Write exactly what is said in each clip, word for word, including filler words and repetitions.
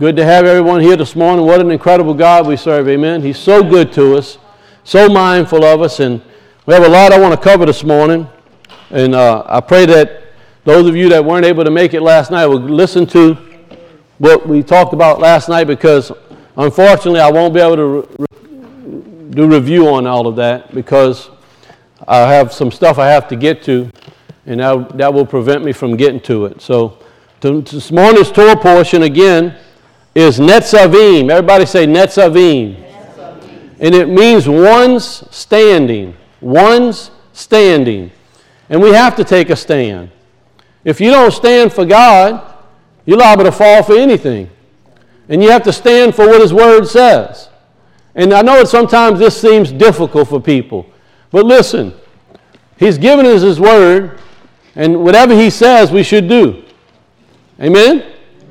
Good to have everyone here this morning. What an incredible God we serve, amen. He's so good to us, so mindful of us, and we have a lot I want to cover this morning. And uh, I pray that those of you that weren't able to make it last night will listen to what we talked about last night, because unfortunately I won't be able to re- re- do review on all of that because I have some stuff I have to get to, and that, that will prevent me from getting to it. So to, to this morning's Torah portion again is Netzavim. Everybody say Netzavim. Netzavim. And it means one's standing. One's standing. And we have to take a stand. If you don't stand for God, you're liable to fall for anything. And you have to stand for what His Word says. And I know that sometimes this seems difficult for people. But listen, He's given us His Word, and whatever He says, we should do. Amen?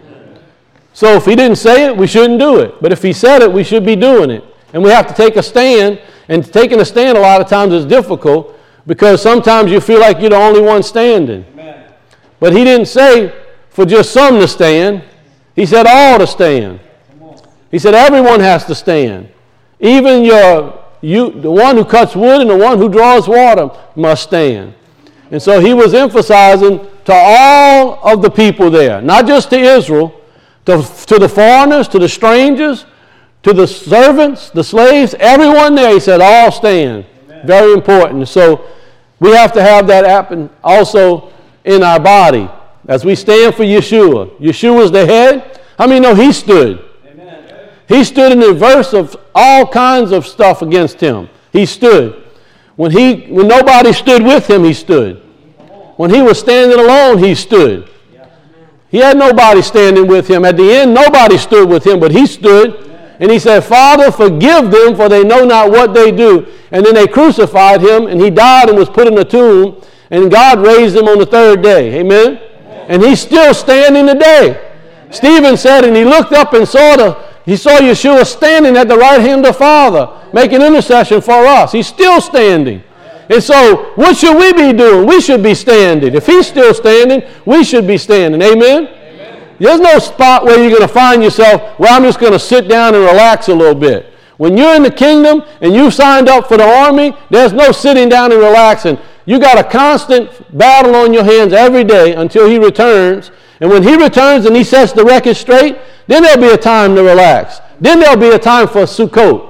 So if He didn't say it, we shouldn't do it. But if He said it, we should be doing it. And we have to take a stand. And taking a stand a lot of times is difficult because sometimes you feel like you're the only one standing. Amen. But He didn't say for just some to stand. He said all to stand. He said everyone has to stand. Even your you, the one who cuts wood and the one who draws water must stand. And so He was emphasizing to all of the people there, not just to Israel, To, to the foreigners, to the strangers, to the servants, the slaves, everyone there, He said, all stand. Amen. Very important. So we have to have that happen also in our body as we stand for Yeshua. Yeshua is the head. How many know He stood? Amen. He stood in the verse of all kinds of stuff against Him. He stood. When, he, when nobody stood with Him, He stood. When He was standing alone, He stood. He had nobody standing with Him. At the end, nobody stood with Him, but He stood. Amen. And He said, Father, forgive them, for they know not what they do. And then they crucified Him, and He died and was put in a tomb, and God raised Him on the third day. Amen? Amen. And He's still standing today. Amen. Stephen said, and he looked up and saw the, he saw Yeshua standing at the right hand of the Father, making intercession for us. He's still standing. And so, what should we be doing? We should be standing. If He's still standing, we should be standing. Amen? Amen. There's no spot where you're going to find yourself, well, I'm just going to sit down and relax a little bit. When you're in the kingdom and you signed up for the army, there's no sitting down and relaxing. You got a constant battle on your hands every day until He returns. And when He returns and He sets the record straight, then there'll be a time to relax. Then there'll be a time for Sukkot.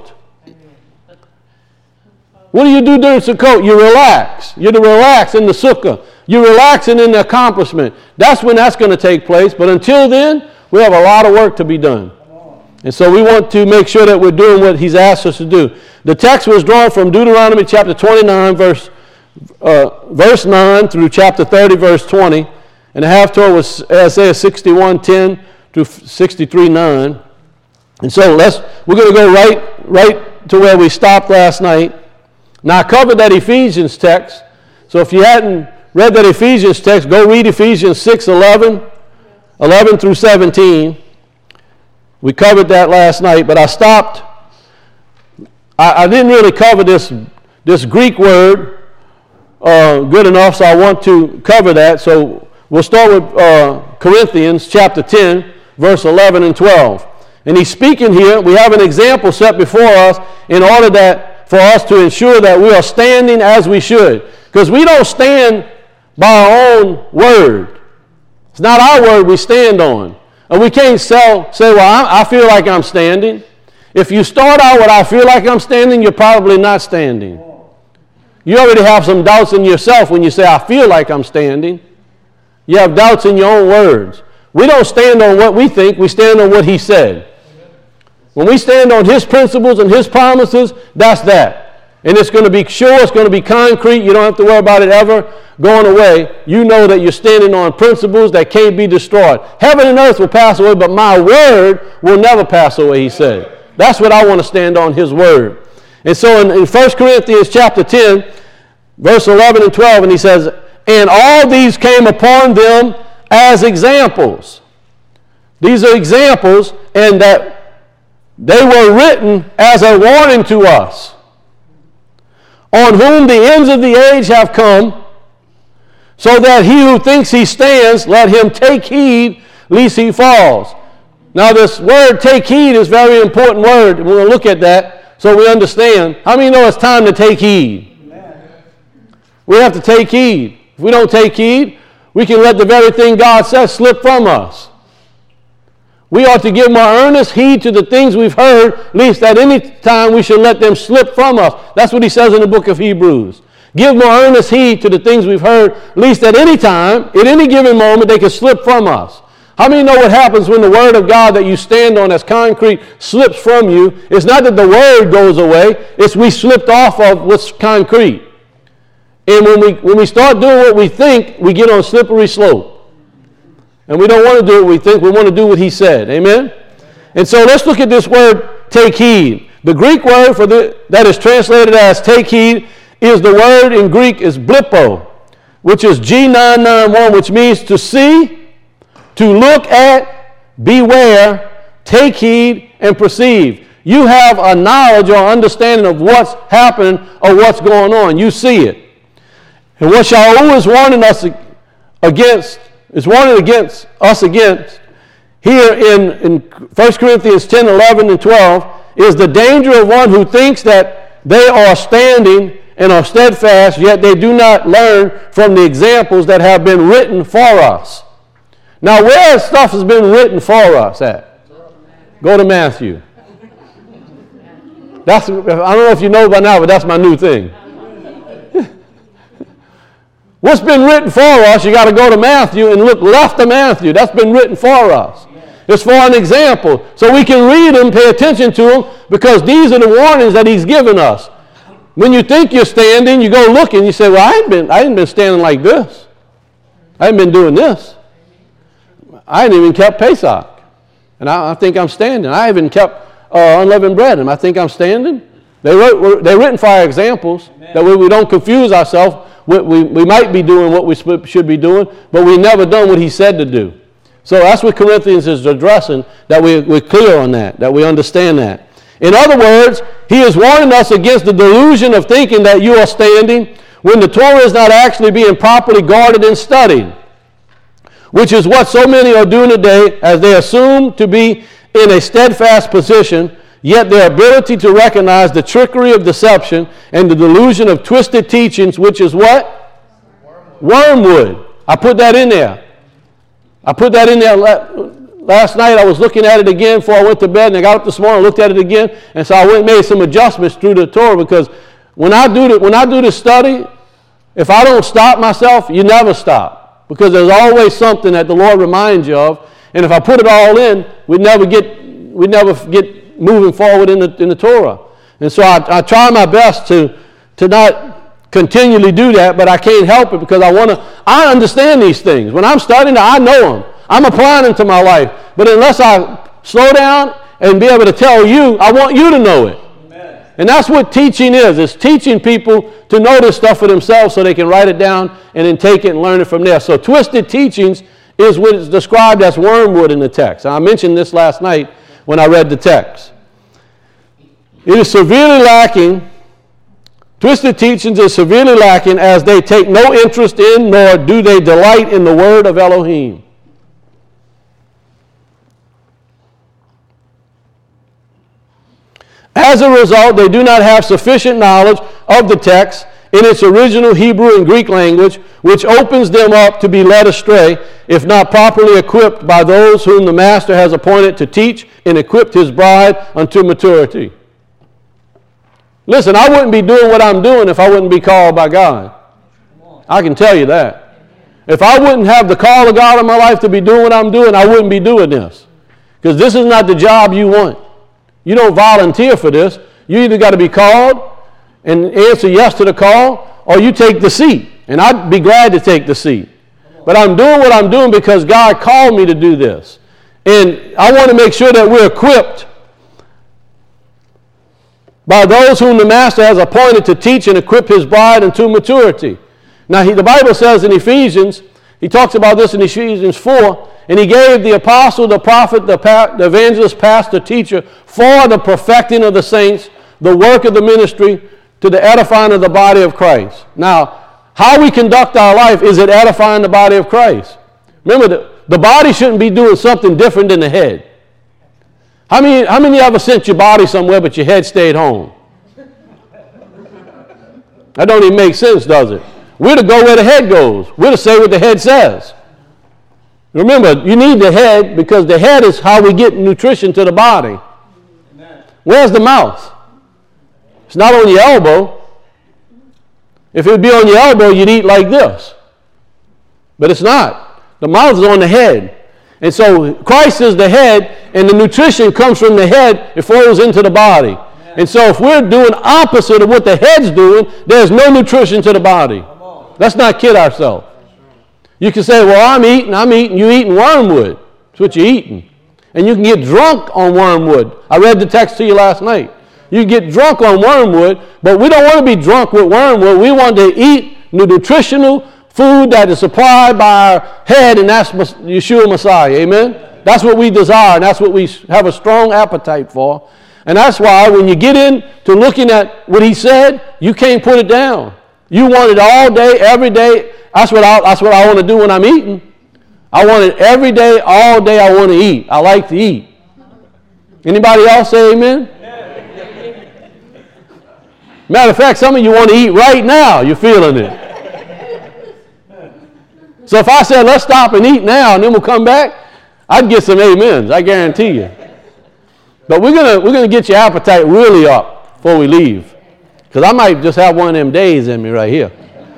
What do you do during Sukkot? You relax. You're to relax in the sukkah. You're relaxing in the accomplishment. That's when that's going to take place. But until then, we have a lot of work to be done. And so we want to make sure that we're doing what He's asked us to do. The text was drawn from Deuteronomy chapter twenty-nine, verse, uh, verse nine through chapter thirty, verse twenty. And the half-Torah was Isaiah sixty-one, ten through sixty-three, nine. And so let's, we're going to go right, right to where we stopped last night. Now, I covered that Ephesians text, so if you hadn't read that Ephesians text, go read Ephesians six, eleven, eleven through seventeen. We covered that last night, but I stopped. I, I didn't really cover this, this Greek word uh, good enough, so I want to cover that. So we'll start with uh, Corinthians chapter ten, verse eleven and twelve. And he's speaking here. We have an example set before us in order that for us to ensure that we are standing as we should. Because we don't stand by our own word. It's not our word we stand on. And we can't sell, say, well, I, I feel like I'm standing. If you start out with, I feel like I'm standing, you're probably not standing. You already have some doubts in yourself when you say, I feel like I'm standing. You have doubts in your own words. We don't stand on what we think. We stand on what He said. When we stand on His principles and His promises, that's that. And it's going to be sure, it's going to be concrete. You don't have to worry about it ever going away. You know that you're standing on principles that can't be destroyed. Heaven and earth will pass away, but my word will never pass away, He said. That's what I want to stand on, His word. And so in, in First Corinthians chapter ten, verse eleven and twelve, and he says, and all these came upon them as examples. These are examples, and that they were written as a warning to us, on whom the ends of the age have come, so that he who thinks he stands, let him take heed lest he falls. Now this word take heed is a very important word. We're going to look at that so we understand. How many know it's time to take heed? Amen. We have to take heed. If we don't take heed, we can let the very thing God says slip from us. We ought to give more earnest heed to the things we've heard, lest at any time we should let them slip from us. That's what he says in the book of Hebrews. Give more earnest heed to the things we've heard, lest at any time, at any given moment, they can slip from us. How many know what happens when the word of God that you stand on as concrete slips from you? It's not that the word goes away, it's we slipped off of what's concrete. And when we, when we start doing what we think, we get on a slippery slope. And we don't want to do what we think, we want to do what he said. Amen? And so let's look at this word, take heed. The Greek word for the, that is translated as take heed is the word in Greek is blippo, which is G nine ninety-one, which means to see, to look at, beware, take heed, and perceive. You have a knowledge or understanding of what's happening or what's going on. You see it. And what Shaul is warning us against, is warning against us against, here in, in First Corinthians ten, eleven, and twelve, is the danger of one who thinks that they are standing and are steadfast, yet they do not learn from the examples that have been written for us. Now, where stuff has been written for us at? Go to Matthew. That's, I don't know if you know by now, but that's my new thing. What's been written for us, you got to go to Matthew and look left of Matthew. That's been written for us. It's for an example. So we can read them, pay attention to them, because these are the warnings that he's given us. When you think you're standing, you go look and you say, well, I ain't been, I ain't been standing like this. I ain't been doing this. I ain't even kept Pesach. And I, I think I'm standing. I haven't kept uh, unleavened bread, and I think I'm standing. They wrote, they're written for our examples. Amen. That way we don't confuse ourselves. We, we, we might be doing what we should be doing, but we've never done what he said to do. So that's what Corinthians is addressing, that we, we're clear on that, that we understand that. In other words, he is warning us against the delusion of thinking that you are standing when the Torah is not actually being properly guarded and studied, which is what so many are doing today, as they assume to be in a steadfast position, yet their ability to recognize the trickery of deception and the delusion of twisted teachings, which is what? Wormwood. Wormwood. I put that in there. I put that in there last night. I was looking at it again before I went to bed, and I got up this morning, looked at it again, and so I went and made some adjustments through the Torah, because when I do the, when I do the study, if I don't stop myself, you never stop, because there's always something that the Lord reminds you of, and if I put it all in, we'd never get we'd never get moving forward in the in the Torah. And so I, I try my best to to not continually do that, but I can't help it, because I want to, I understand these things. When I'm studying, I know them. I'm applying them to my life. But unless I slow down and be able to tell you, I want you to know it. Amen. And that's what teaching is. It's teaching people to know this stuff for themselves so they can write it down and then take it and learn it from there. So twisted teachings is what is described as wormwood in the text. I mentioned this last night when I read the text. It is severely lacking. Twisted teachings is severely lacking, as they take no interest in, nor do they delight in the word of Elohim. As a result, they do not have sufficient knowledge of the text in its original Hebrew and Greek language, which opens them up to be led astray if not properly equipped by those whom the Master has appointed to teach and equip his bride unto maturity. Listen, I wouldn't be doing what I'm doing if I wouldn't be called by God. I can tell you that. If I wouldn't have the call of God in my life to be doing what I'm doing, I wouldn't be doing this. Because this is not the job you want. You don't volunteer for this. You either got to be called and answer yes to the call, or you take the seat. And I'd be glad to take the seat. But I'm doing what I'm doing because God called me to do this. And I want to make sure that we're equipped by those whom the Master has appointed to teach and equip his bride unto maturity. Now, he, the Bible says in Ephesians, he talks about this in Ephesians four, and he gave the apostle, the prophet, the, pa- the evangelist, pastor, teacher, for the perfecting of the saints, the work of the ministry, to the edifying of the body of Christ. Now, how we conduct our life, is it edifying the body of Christ? Remember, the, the body shouldn't be doing something different than the head. How many, how many ever sent your body somewhere but your head stayed home? That don't even make sense, does it? We're to go where the head goes. We're to say what the head says. Remember, you need the head because the head is how we get nutrition to the body. Amen. Where's the mouth? It's not on your elbow. If it would be on your elbow, you'd eat like this. But it's not. The mouth is on the head. And so Christ is the head, and the nutrition comes from the head. It flows into the body. Amen. And so if we're doing opposite of what the head's doing, there's no nutrition to the body. Let's not kid ourselves. You can say, well, I'm eating, I'm eating, you eating wormwood. That's what you're eating. And you can get drunk on wormwood. I read the text to you last night. You can get drunk on wormwood, but we don't want to be drunk with wormwood. We want to eat nutritional food that is supplied by our head, and that's Yeshua Messiah. Amen? That's what we desire, and that's what we have a strong appetite for. And that's why when you get into looking at what he said, you can't put it down. You want it all day, every day. That's what I, that's what I want to do when I'm eating. I want it every day, all day I want to eat. I like to eat. Anybody else say amen? Matter of fact, some of you want to eat right now. You're feeling it. So if I said, let's stop and eat now, and then we'll come back, I'd get some amens. I guarantee you. But we're going to we're gonna get your appetite really up before we leave. Because I might just have one of them days in me right here.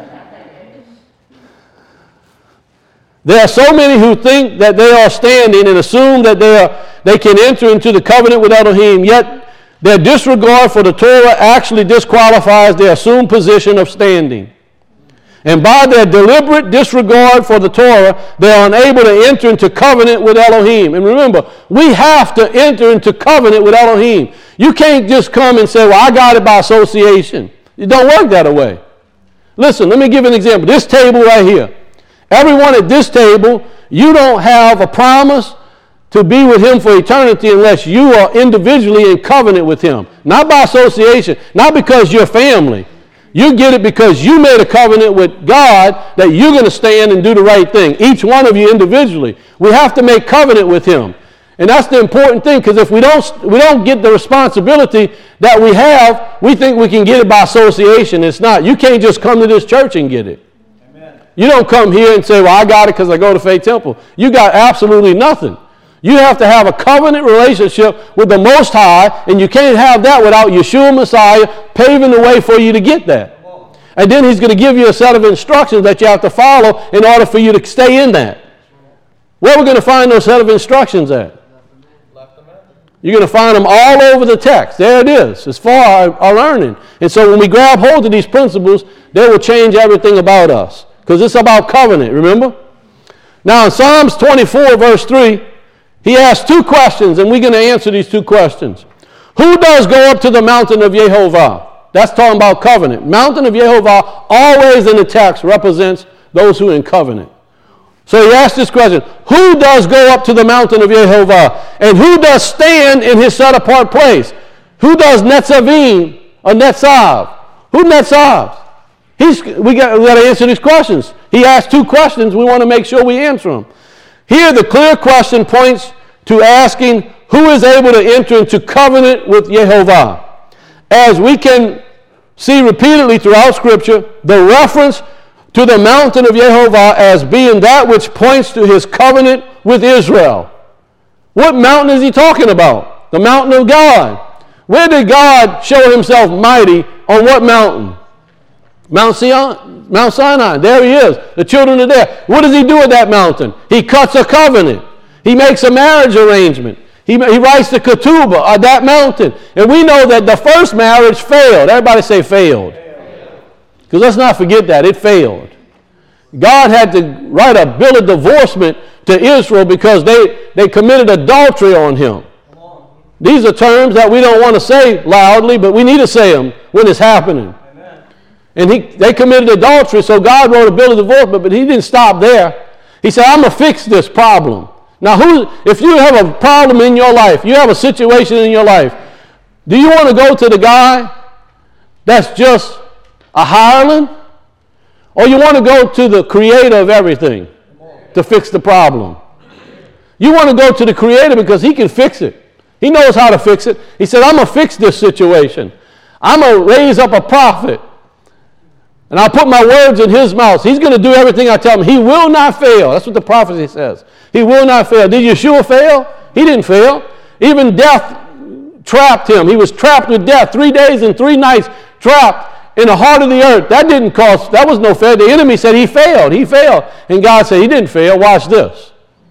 There are so many who think that they are standing and assume that they are they can enter into the covenant with Elohim, yet their disregard for the Torah actually disqualifies their assumed position of standing. And by their deliberate disregard for the Torah, they are unable to enter into covenant with Elohim. And remember, we have to enter into covenant with Elohim. You can't just come and say, well, I got it by association. It don't work that way. Listen, let me give you an example. This table right here. Everyone at this table, you don't have a promise to be with him for eternity unless you are individually in covenant with him. Not by association, not because you're family. You get it because you made a covenant with God that you're going to stand and do the right thing. Each one of you individually. We have to make covenant with him. And that's the important thing, because if we don't, we don't get the responsibility that we have, we think we can get it by association. It's not. You can't just come to this church and get it. You don't come here and say, well, I got it because I go to Faith Temple. You got absolutely nothing. You have to have a covenant relationship with the Most High, and you can't have that without Yeshua Messiah paving the way for you to get that. And then he's going to give you a set of instructions that you have to follow in order for you to stay in that. Where are we going to find those set of instructions at? You're going to find them all over the text. There it is. It's for our, our learning. And so when we grab hold of these principles, they will change everything about us. Because it's about covenant, remember? Now in Psalms twenty-four, verse three, he asks two questions, and we're going to answer these two questions. Who does go up to the mountain of Yehovah? That's talking about covenant. Mountain of Yehovah always in the text represents those who are in covenant. So he asked this question, who does go up to the mountain of Yehovah? And who does stand in his set-apart place? Who does Netzavim or Netzav? Who Netzavs? He's, we got, we got to answer these questions. He asked two questions. We want to make sure we answer them. Here, the clear question points to asking who is able to enter into covenant with Yehovah. As we can see repeatedly throughout Scripture, the reference to the mountain of Yehovah as being that which points to his covenant with Israel. What mountain is he talking about? The mountain of God. Where did God show himself mighty? On what mountain? Mount Sion, Mount Sinai. There he is. The children are there. What does he do at that mountain? He cuts a covenant. He makes a marriage arrangement. He, he writes the ketubah on that mountain. And we know that the first marriage failed. Everybody say failed. Because let's not forget that. It failed. God had to write a bill of divorcement to Israel because they, they committed adultery on him. These are terms that we don't want to say loudly, but we need to say them when it's happening. And he, they committed adultery, so God wrote a bill of divorcement, but he didn't stop there. He said, I'm going to fix this problem. Now, who, if you have a problem in your life, you have a situation in your life, do you want to go to the guy that's just a hireling? Or you want to go to the creator of everything to fix the problem? You want to go to the creator because he can fix it. He knows how to fix it. He said, I'm going to fix this situation. I'm going to raise up a prophet. And I'll put my words in his mouth. He's going to do everything I tell him. He will not fail. That's what the prophecy says. He will not fail. Did Yeshua fail? He didn't fail. Even death trapped him. He was trapped with death. Three days and three nights trapped in the heart of the earth. That didn't cause, that was no fail. The enemy said he failed. He failed. And God said he didn't fail. Watch this.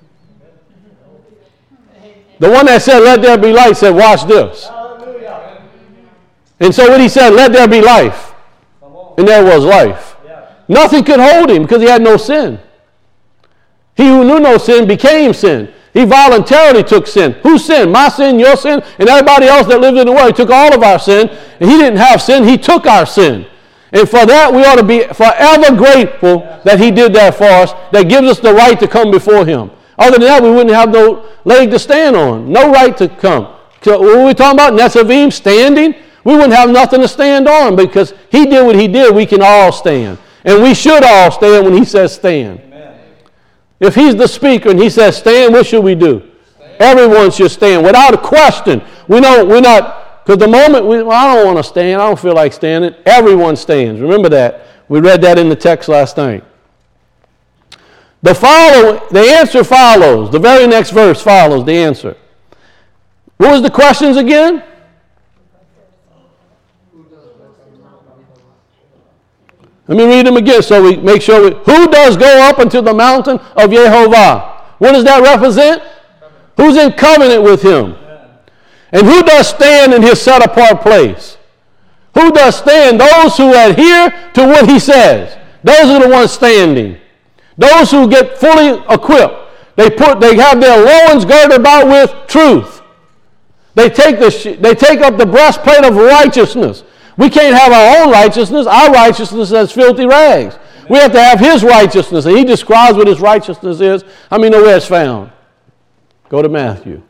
The one that said, let there be light, said, watch this. And so when he said, let there be life, and there was life, nothing could hold him because he had no sin. He who knew no sin became sin. He voluntarily took sin. Whose sin? My sin, your sin, and everybody else that lived in the world. He took all of our sin, and he didn't have sin. He took our sin. And for that, we ought to be forever grateful that he did that for us, that gives us the right to come before him. Other than that, we wouldn't have no leg to stand on, no right to come. So what are we talking about? Netzavim, standing? We wouldn't have nothing to stand on because he did what he did. We can all stand. And we should all stand when he says stand. Amen. If he's the speaker and he says stand, what should we do? Stand. Everyone should stand without a question. We don't, we're not, because the moment we, well, I don't want to stand, I don't feel like standing, everyone stands. Remember that. We read that in the text last night. The follow, the answer follows. The very next verse follows the answer. What was the questions again? Let me read them again so we make sure. We, who does go up into the mountain of Yehovah? What does that represent? Who's in covenant with him? And who does stand in his set apart place? Who does stand? Those who adhere to what he says. Those are the ones standing. Those who get fully equipped. They put, they have their loins girded about with truth. They take the, they take up the breastplate of righteousness. We can't have our own righteousness. Our righteousness is filthy rags. We have to have his righteousness. And he describes what his righteousness is. How many know where it's found? Go to Matthew.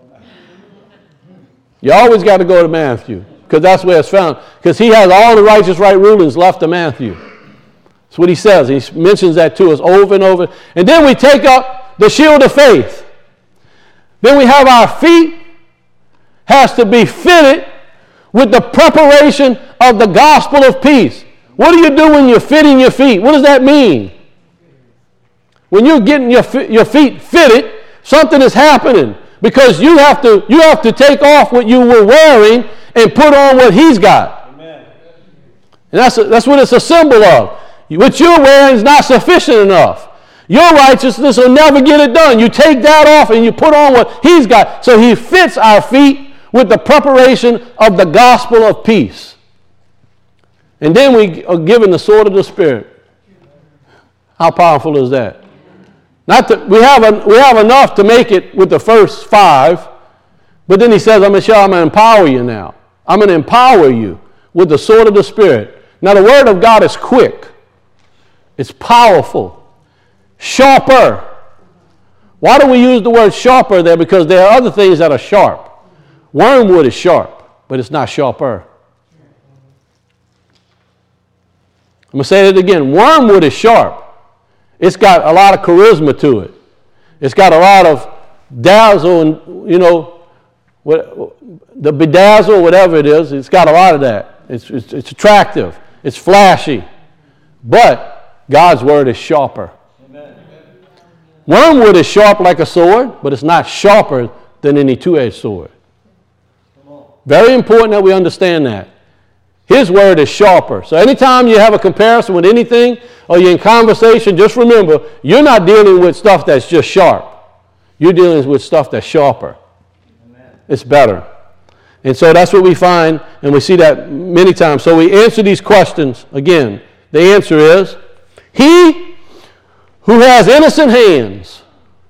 You always got to go to Matthew because that's where it's found. Because he has all the righteous right rulings left to Matthew. That's what he says. He mentions that to us over and over. And then we take up the shield of faith. Then we have our feet has to be fitted with the preparation of the gospel of peace. What do you do when you're fitting your feet? What does that mean? When you're getting your, your feet fitted, something is happening because you have to you have to take off what you were wearing and put on what he's got. Amen. And that's, a, that's what it's a symbol of. What you're wearing is not sufficient enough. Your righteousness will never get it done. You take that off and you put on what he's got. So he fits our feet with the preparation of the gospel of peace. And then we are given the sword of the Spirit. How powerful is that? Not that we have a, we have enough to make it with the first five, but then he says, I'm going to I'm going to empower you now. I'm going to empower you with the sword of the Spirit. Now the word of God is quick. It's powerful. Sharper. Why do we use the word sharper there? Because there are other things that are sharp. Wormwood is sharp, but it's not sharper. I'm going to say it again. Wormwood is sharp. It's got a lot of charisma to it. It's got a lot of dazzle and, you know, what, the bedazzle, whatever it is. It's got a lot of that. It's, it's, it's attractive. It's flashy. But God's word is sharper. Amen. Wormwood is sharp like a sword, but it's not sharper than any two-edged sword. Very important that we understand that. His word is sharper. So anytime you have a comparison with anything or you're in conversation, just remember, you're not dealing with stuff that's just sharp. You're dealing with stuff that's sharper. Amen. It's better. And so that's what we find, and we see that many times. So we answer these questions. Again, the answer is, he who has innocent hands.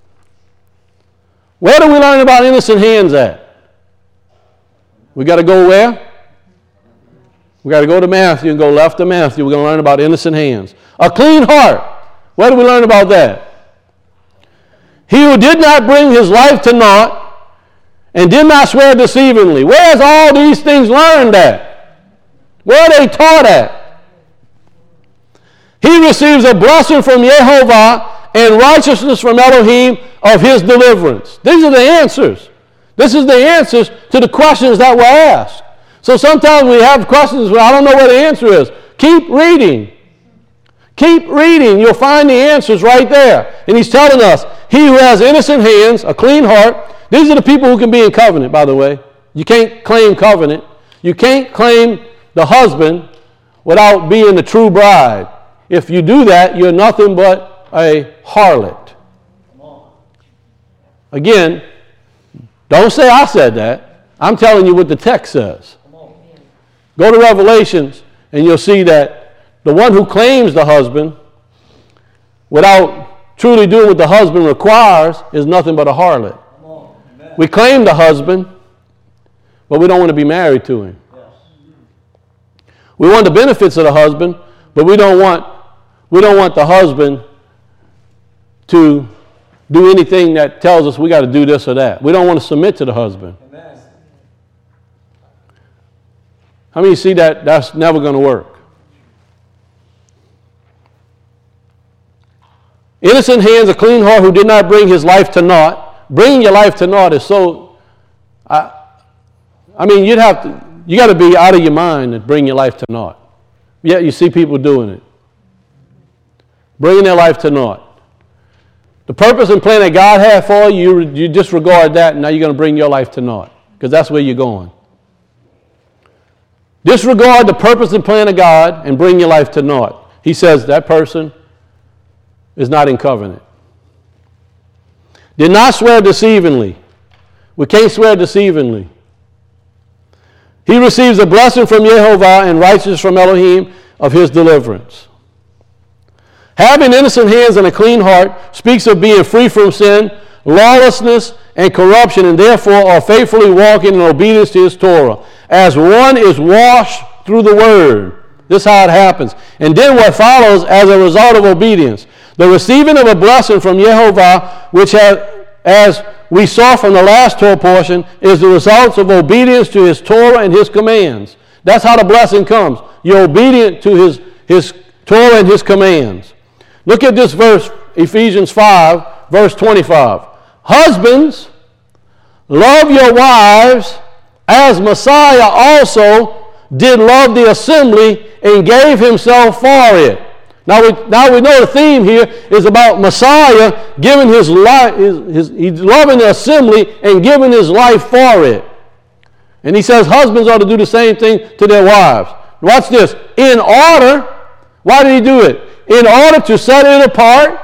Where do we learn about innocent hands at? We got to go where? We got to go to Matthew and go left to Matthew. We're going to learn about innocent hands. A clean heart. Where do we learn about that? He who did not bring his life to naught and did not swear deceivingly. Where's all these things learned at? Where are they taught at? He receives a blessing from Yehovah and righteousness from Elohim of his deliverance. These are the answers. This is the answers to the questions that were asked. So sometimes we have questions where I don't know what the answer is. Keep reading. Keep reading. You'll find the answers right there. And he's telling us, he who has innocent hands, a clean heart. These are the people who can be in covenant, by the way. You can't claim covenant. You can't claim the husband without being the true bride. If you do that, you're nothing but a harlot. Again, don't say I said that. I'm telling you what the text says. Go to Revelations and you'll see that the one who claims the husband without truly doing what the husband requires is nothing but a harlot. We claim the husband, but we don't want to be married to him. We want the benefits of the husband, but we don't want we don't want the husband to do anything that tells us we got to do this or that. We don't want to submit to the husband. Amen. How many see that that's never going to work? Innocent hands, a clean heart, who did not bring his life to naught. Bringing your life to naught is so, I, I mean, you'd have to, you got to be out of your mind to bring your life to naught. Yet you see people doing it. Bringing their life to naught. The purpose and plan that God had for you, you, you disregard that, and now you're going to bring your life to naught, because that's where you're going. Disregard the purpose and plan of God and bring your life to naught. He says that person is not in covenant. Did not swear deceivingly. We can't swear deceivingly. He receives a blessing from Yehovah and righteousness from Elohim of his deliverance. Having innocent hands and a clean heart speaks of being free from sin, lawlessness, and corruption, and therefore are faithfully walking in obedience to his Torah. As one is washed through the word. This is how it happens. And then what follows as a result of obedience. The receiving of a blessing from Yehovah, which has, as we saw from the last Torah portion, is the result of obedience to his Torah and his commands. That's how the blessing comes. You're obedient to his, his Torah and his commands. Look at this verse, Ephesians five, verse twenty-five. Husbands, love your wives as Messiah also did love the assembly and gave himself for it. Now we, now we know the theme here is about Messiah giving his life, his, his, he's loving the assembly and giving his life for it. And he says husbands ought to do the same thing to their wives. Watch this. In order, why did he do it? In order to set it apart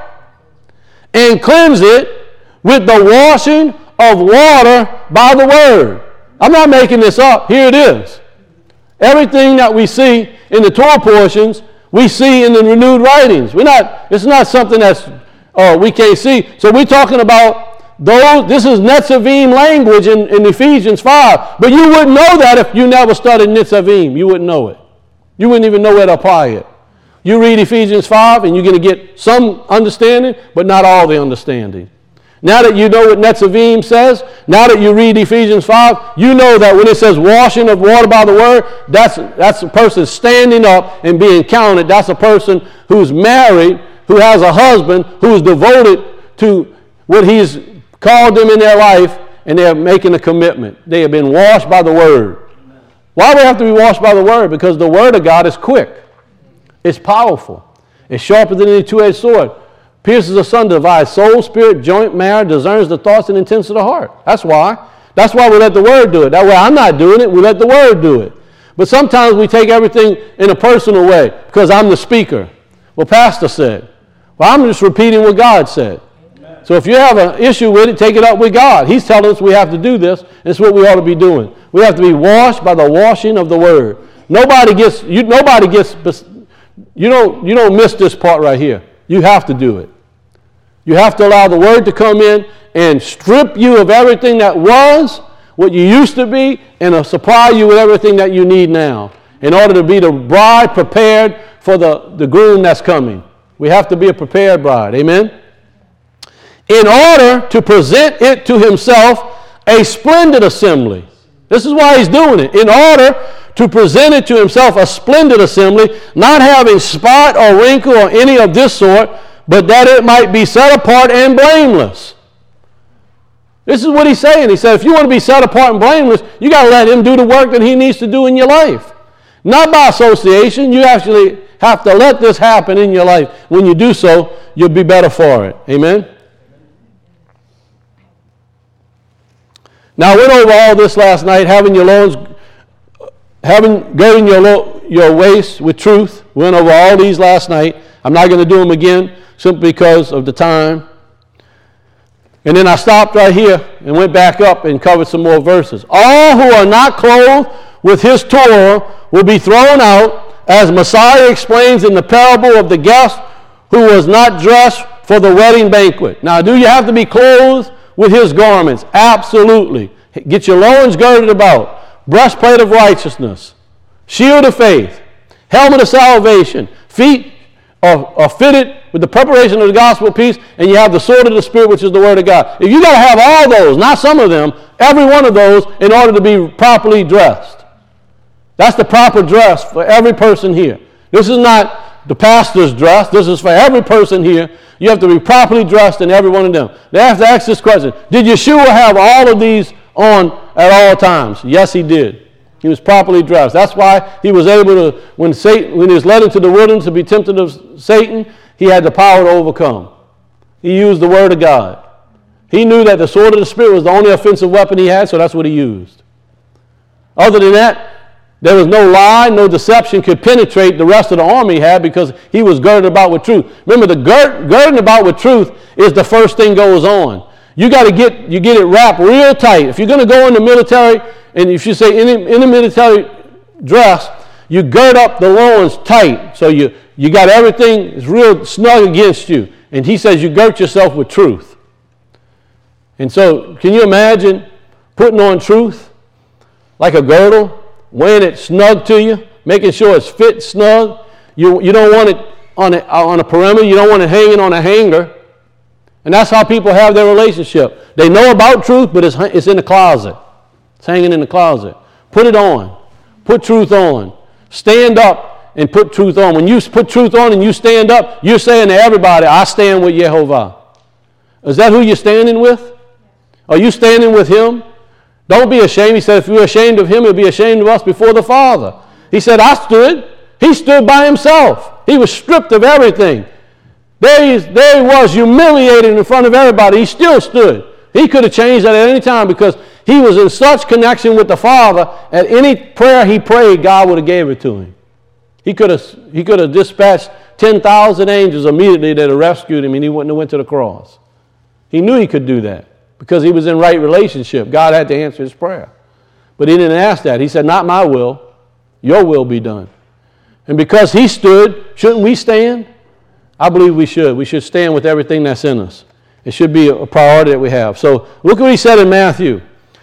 and cleanse it with the washing of water by the word. I'm not making this up. Here it is. Everything that we see in the Torah portions, we see in the renewed writings. We're not, it's not something that's, oh, we can't see. So we're talking about those, this is Netzavim language in, in Ephesians five. But you wouldn't know that if you never studied Netzavim. You wouldn't know it. You wouldn't even know where to apply it. You read Ephesians five and you're going to get some understanding, but not all the understanding. Now that you know what Netzavim says, now that you read Ephesians five, you know that when it says washing of water by the word, that's, that's a person standing up and being counted. That's a person who's married, who has a husband, who's devoted to what he's called them in their life, and they're making a commitment. They have been washed by the word. Why do we have to be washed by the word? Because the word of God is quick. It's powerful. It's sharper than any two-edged sword. Pierces asunder, divides soul, spirit, joint, marrow, discerns the thoughts and intents of the heart. That's why. That's why we let the word do it. That way I'm not doing it. We let the word do it. But sometimes we take everything in a personal way because I'm the speaker. Well, pastor said. Well, I'm just repeating what God said. Amen. So if you have an issue with it, take it up with God. He's telling us we have to do this. It's what we ought to be doing. We have to be washed by the washing of the word. Nobody gets, you, nobody gets, you don't, you don't miss this part right here. You have to do it. You have to allow the word to come in and strip you of everything that was, what you used to be, and supply you with everything that you need now in order to be the bride prepared for the, the groom that's coming. We have to be a prepared bride. Amen? In order to present it to himself a splendid assembly. This is why he's doing it. In order to present it to himself a splendid assembly, not having spot or wrinkle or any of this sort, but that it might be set apart and blameless. This is what he's saying. He said, if you want to be set apart and blameless, you got to let him do the work that he needs to do in your life. Not by association. You actually have to let this happen in your life. When you do so, you'll be better for it. Amen? Now, I went over all this last night, having your loins, having girding your, lo- your waist with truth. Went over all these last night. I'm not going to do them again simply because of the time. And then I stopped right here and went back up and covered some more verses. All who are not clothed with his Torah will be thrown out, as Messiah explains in the parable of the guest who was not dressed for the wedding banquet. Now, do you have to be clothed with his garments? Absolutely. Get your loins girded about, breastplate of righteousness, shield of faith, helmet of salvation, feet are, are fitted with the preparation of the gospel of peace, and you have the sword of the Spirit, which is the word of God. If you got to have all those, not some of them, every one of those in order to be properly dressed. That's the proper dress for every person here. This is not the pastor's dress. This is for every person here. You have to be properly dressed in every one of them. They have to ask this question: did Yeshua have all of these on at all times? Yes, he did. He was properly dressed. That's why he was able to, when Satan, when he was led into the wilderness to be tempted of Satan, he had the power to overcome. He used the word of God. He knew that the sword of the Spirit was the only offensive weapon he had, so that's what he used. Other than that, there was no lie, no deception could penetrate the rest of the army he had, because he was girded about with truth. Remember, the gird, girding about with truth is the first thing goes on. You got to get you get it wrapped real tight. If you're going to go in the military, and if you say in, in the military dress, you gird up the loins tight, so you you got everything is real snug against you. And he says you girt yourself with truth. And so, can you imagine putting on truth like a girdle, wearing it snug to you, making sure it's fit snug? You you don't want it on a, on a perimeter. You don't want it hanging on a hanger. And that's how people have their relationship. They know about truth, but it's, it's in the closet. It's hanging in the closet. Put it on. Put truth on. Stand up and put truth on. When you put truth on and you stand up, you're saying to everybody, I stand with Yehovah. Is that who you're standing with? Are you standing with him? Don't be ashamed. He said, if you're ashamed of him, you'll be ashamed of us before the Father. He said, I stood. He stood by himself. He was stripped of everything. There he, there he was, humiliated in front of everybody. He still stood. He could have changed that at any time, because he was in such connection with the Father. At any prayer he prayed, God would have gave it to him. He could have, he could have dispatched ten thousand angels immediately that have rescued him, and he wouldn't have went to the cross. He knew he could do that because he was in right relationship. God had to answer his prayer. But he didn't ask that. He said, not my will, your will be done. And because he stood, shouldn't we stand? I believe we should. We should stand with everything that's in us. It should be a priority that we have. So look what he said in Matthew.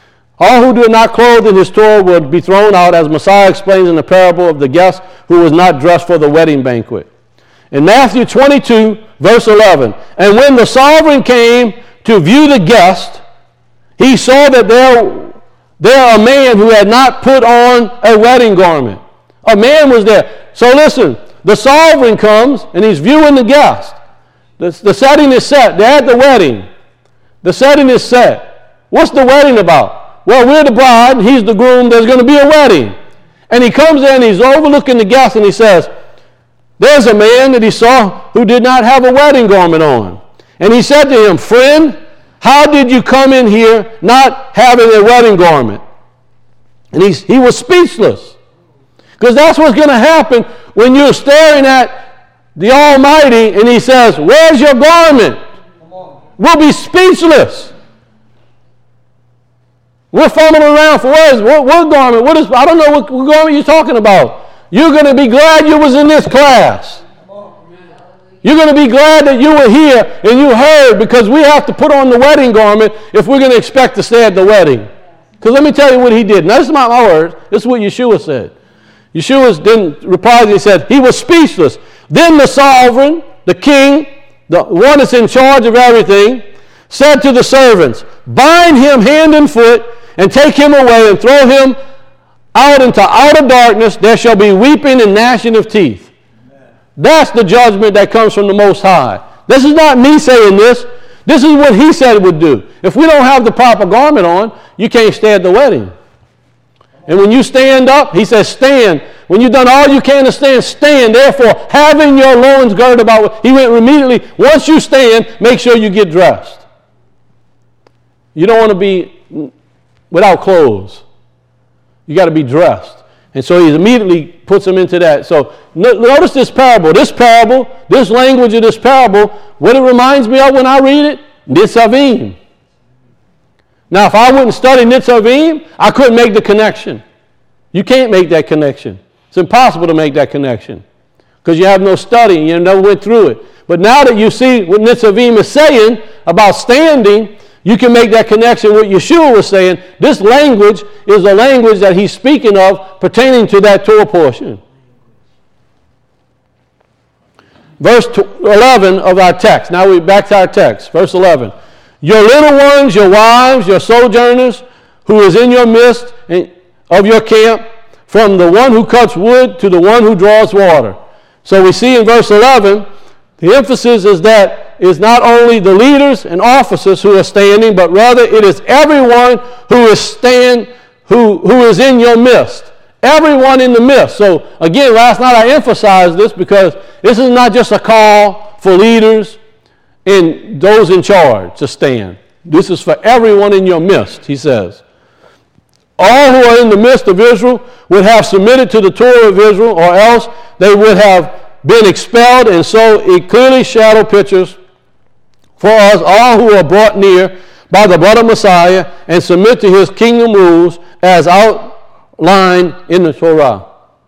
All who do not clothe in his Torah will be thrown out, as Messiah explains in the parable of the guest who was not dressed for the wedding banquet. In Matthew twenty-two, verse eleven, and when the sovereign came to view the guest, he saw that there, there a man who had not put on a wedding garment. A man was there. So listen, the sovereign comes and he's viewing the guest. The, the setting is set. They're at the wedding. The setting is set. What's the wedding about? Well, we're the bride, and he's the groom. There's going to be a wedding. And he comes in, he's overlooking the guest, and he says, there's a man that he saw who did not have a wedding garment on. And he said to him, friend, how did you come in here not having a wedding garment? And he's, he was speechless. Because that's what's going to happen when you're staring at the Almighty and he says, where's your garment? We'll be speechless. We're fumbling around for where's, what, what garment? What is, I don't know what, what garment you're talking about. You're going to be glad you was in this class. You're going to be glad that you were here and you heard, because we have to put on the wedding garment if we're going to expect to stay at the wedding. Because let me tell you what he did. Now, this is not my words. This is what Yeshua said. Yeshua didn't reply. He said, he was speechless. Then the sovereign, the king, the one that's in charge of everything, said to the servants, bind him hand and foot and take him away and throw him out into outer darkness. There shall be weeping and gnashing of teeth. Amen. That's the judgment that comes from the Most High. This is not me saying this. This is what he said it would do. If we don't have the proper garment on, you can't stay at the wedding. And when you stand up, he says, stand. When you've done all you can to stand, stand. Therefore, having your loins girded about, he went immediately, once you stand, make sure you get dressed. You don't want to be without clothes. You got to be dressed. And so he immediately puts them into that. So notice this parable. This parable, this language of this parable, what it reminds me of when I read it, Nitzavim. Now, if I wouldn't study Nitzavim, I couldn't make the connection. You can't make that connection. It's impossible to make that connection because you have no study and you never went through it. But now that you see what Nitzavim is saying about standing, you can make that connection with what Yeshua was saying. This language is the language that he's speaking of pertaining to that Torah portion. Verse eleven of our text. Now we're back to our text. Verse eleven. Your little ones, your wives, your sojourners, who is in your midst of your camp, from the one who cuts wood to the one who draws water. So we see in verse eleven, the emphasis is that it's not only the leaders and officers who are standing, but rather it is everyone who is stand, who, who is in your midst. Everyone in the midst. So again, last night I emphasized this because this is not just a call for leaders and those in charge to stand. This is for everyone in your midst, he says. All who are in the midst of Israel would have submitted to the Torah of Israel, or else they would have been expelled, and so it clearly shadow pictures for us all who are brought near by the blood of Messiah and submit to his kingdom rules as outlined in the Torah.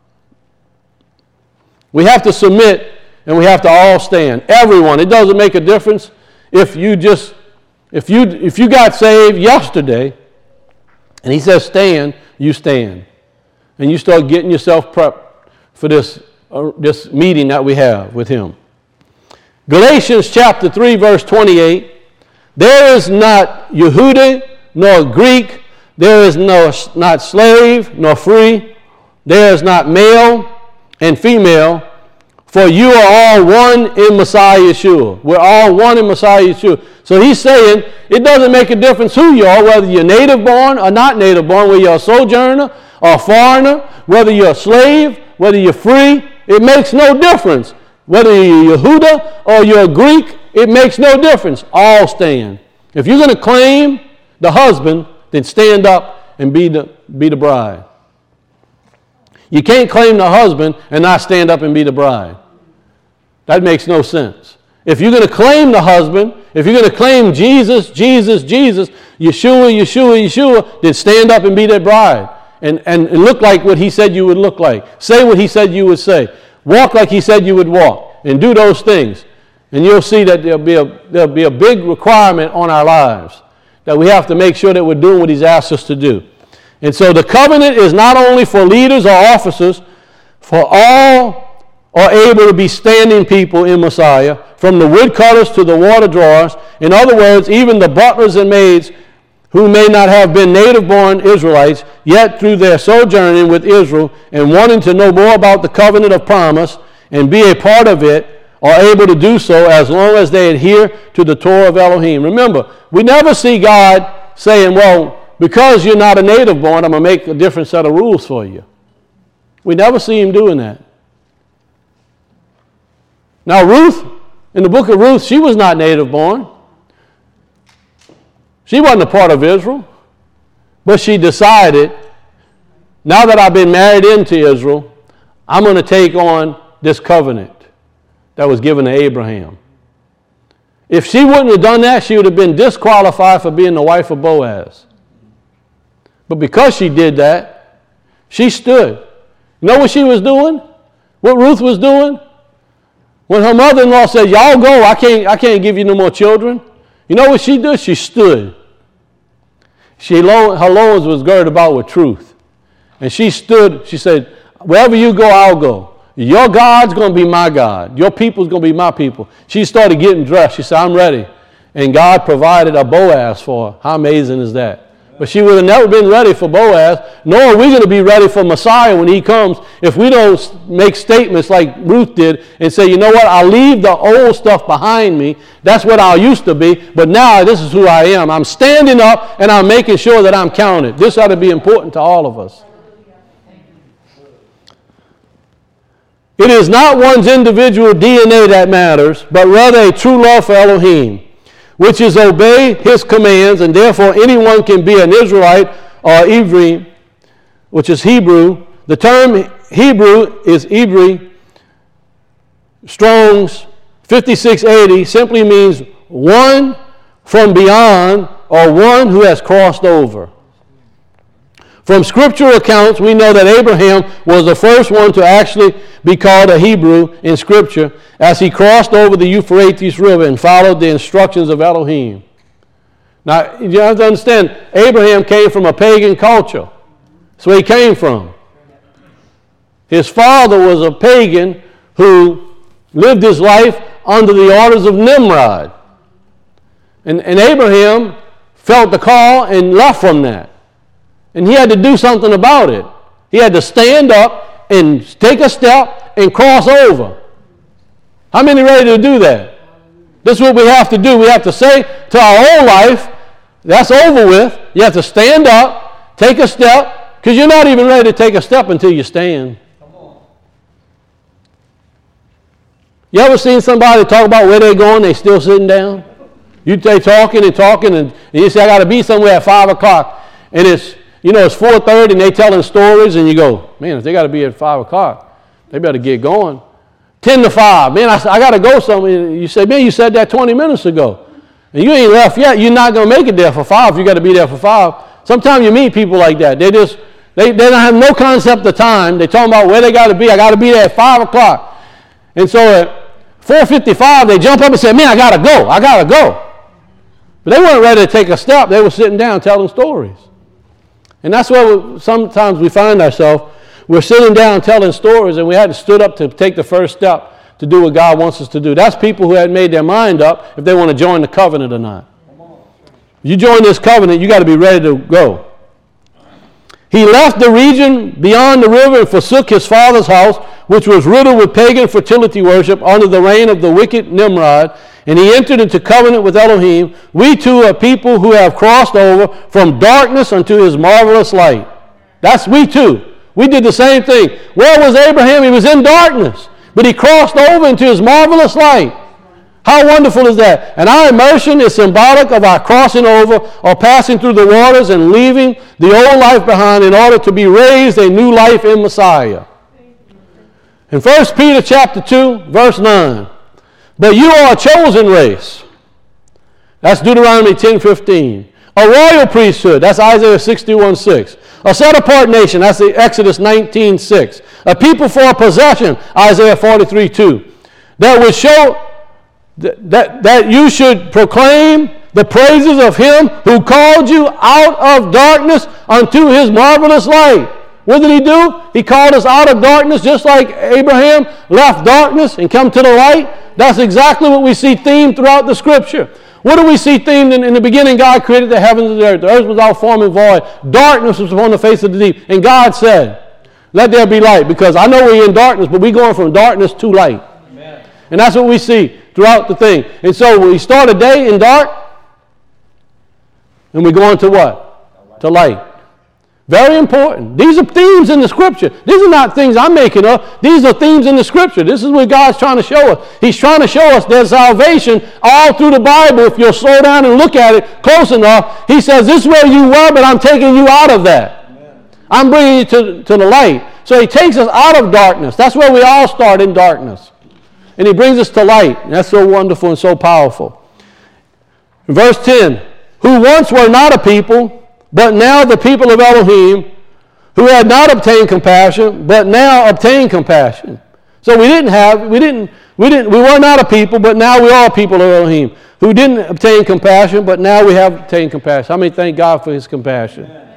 We have to submit and we have to all stand. Everyone. It doesn't make a difference if you just, if you if you got saved yesterday and he says stand, you stand. And you start getting yourself prepped for this, uh, this meeting that we have with him. Galatians chapter three, verse twenty-eight. There is not Yehuda nor Greek. There is no not slave nor free. There is not male and female. For you are all one in Messiah Yeshua. We're all one in Messiah Yeshua. So he's saying it doesn't make a difference who you are, whether you're native born or not native born, whether you're a sojourner or a foreigner, whether you're a slave, whether you're free. It makes no difference. Whether you're Yehuda or you're a Greek, it makes no difference. All stand. If you're going to claim the husband, then stand up and be the, be the bride. You can't claim the husband and not stand up and be the bride. That makes no sense. If you're going to claim the husband, if you're going to claim Jesus, Jesus, Jesus, Yeshua, Yeshua, Yeshua, then stand up and be that bride. And, and, and look like what he said you would look like. Say what he said you would say. Walk like he said you would walk. And do those things. And you'll see that there'll be a, there'll be a big requirement on our lives. That we have to make sure that we're doing what he's asked us to do. And so the covenant is not only for leaders or officers, for all are able to be standing people in Messiah, from the woodcutters to the water drawers. In other words, even the butlers and maids who may not have been native-born Israelites, yet through their sojourning with Israel and wanting to know more about the covenant of promise and be a part of it, are able to do so as long as they adhere to the Torah of Elohim. Remember, we never see God saying, well, because you're not a native-born, I'm going to make a different set of rules for you. We never see him doing that. Now, Ruth, in the book of Ruth, she was not native-born. She wasn't a part of Israel. But she decided, now that I've been married into Israel, I'm going to take on this covenant that was given to Abraham. If she wouldn't have done that, she would have been disqualified for being the wife of Boaz. But because she did that, she stood. You know what she was doing? What Ruth was doing? When her mother-in-law said, y'all go, I can't, I can't give you no more children. You know what she did? She stood. She, her loins was girded about with truth. And she stood, she said, wherever you go, I'll go. Your God's going to be my God. Your people's going to be my people. She started getting dressed. She said, I'm ready. And God provided a Boaz for her. How amazing is that? But she would have never been ready for Boaz, nor are we going to be ready for Messiah when he comes if we don't make statements like Ruth did and say, you know what, I'll leave the old stuff behind me. That's what I used to be, but now this is who I am. I'm standing up and I'm making sure that I'm counted. This ought to be important to all of us. It is not one's individual D N A that matters, but rather a true love for Elohim, which is obey his commands, and therefore anyone can be an Israelite or Ivri, which is Hebrew. The term Hebrew is Ivri. Strong's fifty-six eighty simply means one from beyond or one who has crossed over. From scriptural accounts, we know that Abraham was the first one to actually be called a Hebrew in Scripture as he crossed over the Euphrates River and followed the instructions of Elohim. Now, you have to understand, Abraham came from a pagan culture. That's where he came from. His father was a pagan who lived his life under the orders of Nimrod. And, and Abraham felt the call and left from that. And he had to do something about it. He had to stand up and take a step and cross over. How many ready to do that? This is what we have to do. We have to say to our old life, that's over with. You have to stand up, take a step, because you're not even ready to take a step until you stand. You ever seen somebody talk about where they're going, they still sitting down? You they talking and talking, and, and you say, I got to be somewhere at five o'clock. And it's, you know, it's four thirty and they telling stories, and you go, man, if they got to be at five o'clock, they better get going. ten to five, man, I, I got to go somewhere. You say, man, you said that twenty minutes ago. And you ain't left yet. You're not going to make it there for five if you got to be there for five. Sometimes you meet people like that. They just, they, they don't have no concept of time. They're talking about where they got to be. I got to be there at five o'clock. And so at four fifty-five, they jump up and say, man, I got to go. I got to go. But they weren't ready to take a step. They were sitting down telling stories. And that's where we, sometimes we find ourselves. We're sitting down telling stories, and we had to stood up to take the first step to do what God wants us to do. That's people who hadn't made their mind up if they want to join the covenant or not. You join this covenant, you got to be ready to go. He left the region beyond the river and forsook his father's house, which was riddled with pagan fertility worship under the reign of the wicked Nimrod, and he entered into covenant with Elohim. We too are people who have crossed over from darkness unto his marvelous light. That's we too. We did the same thing. Where was Abraham? He was in darkness, but he crossed over into his marvelous light. How wonderful is that? And our immersion is symbolic of our crossing over or passing through the waters and leaving the old life behind in order to be raised a new life in Messiah. In First Peter chapter two, verse nine, but you are a chosen race. That's Deuteronomy ten fifteen. A royal priesthood. That's Isaiah sixty-one six. A set-apart nation. That's the Exodus nineteen six. A people for a possession. Isaiah forty-three two. That would show that, that, that you should proclaim the praises of him who called you out of darkness unto his marvelous light. What did he do? He called us out of darkness just like Abraham left darkness and come to the light. That's exactly what we see themed throughout the Scripture. What do we see themed in, in the beginning? God created the heavens and the earth. The earth was without form and void. Darkness was upon the face of the deep. And God said, let there be light. Because I know we're in darkness, but we're going from darkness to light. Amen. And that's what we see throughout the thing. And so we start a day in dark, and we go on to what? To light. Very important. These are themes in the Scripture. These are not things I'm making up. These are themes in the Scripture. This is what God's trying to show us. He's trying to show us there's salvation all through the Bible. If you'll slow down and look at it close enough, he says, this is where you were, but I'm taking you out of that. Amen. I'm bringing you to, to the light. So he takes us out of darkness. That's where we all start, in darkness. And he brings us to light. And that's so wonderful and so powerful. Verse ten, who once were not a people, but now the people of Elohim, who had not obtained compassion, but now obtain compassion. So we didn't have, we didn't, we didn't, we were not a people, but now we are people of Elohim, who didn't obtain compassion, but now we have obtained compassion. How many thank God for his compassion? Amen.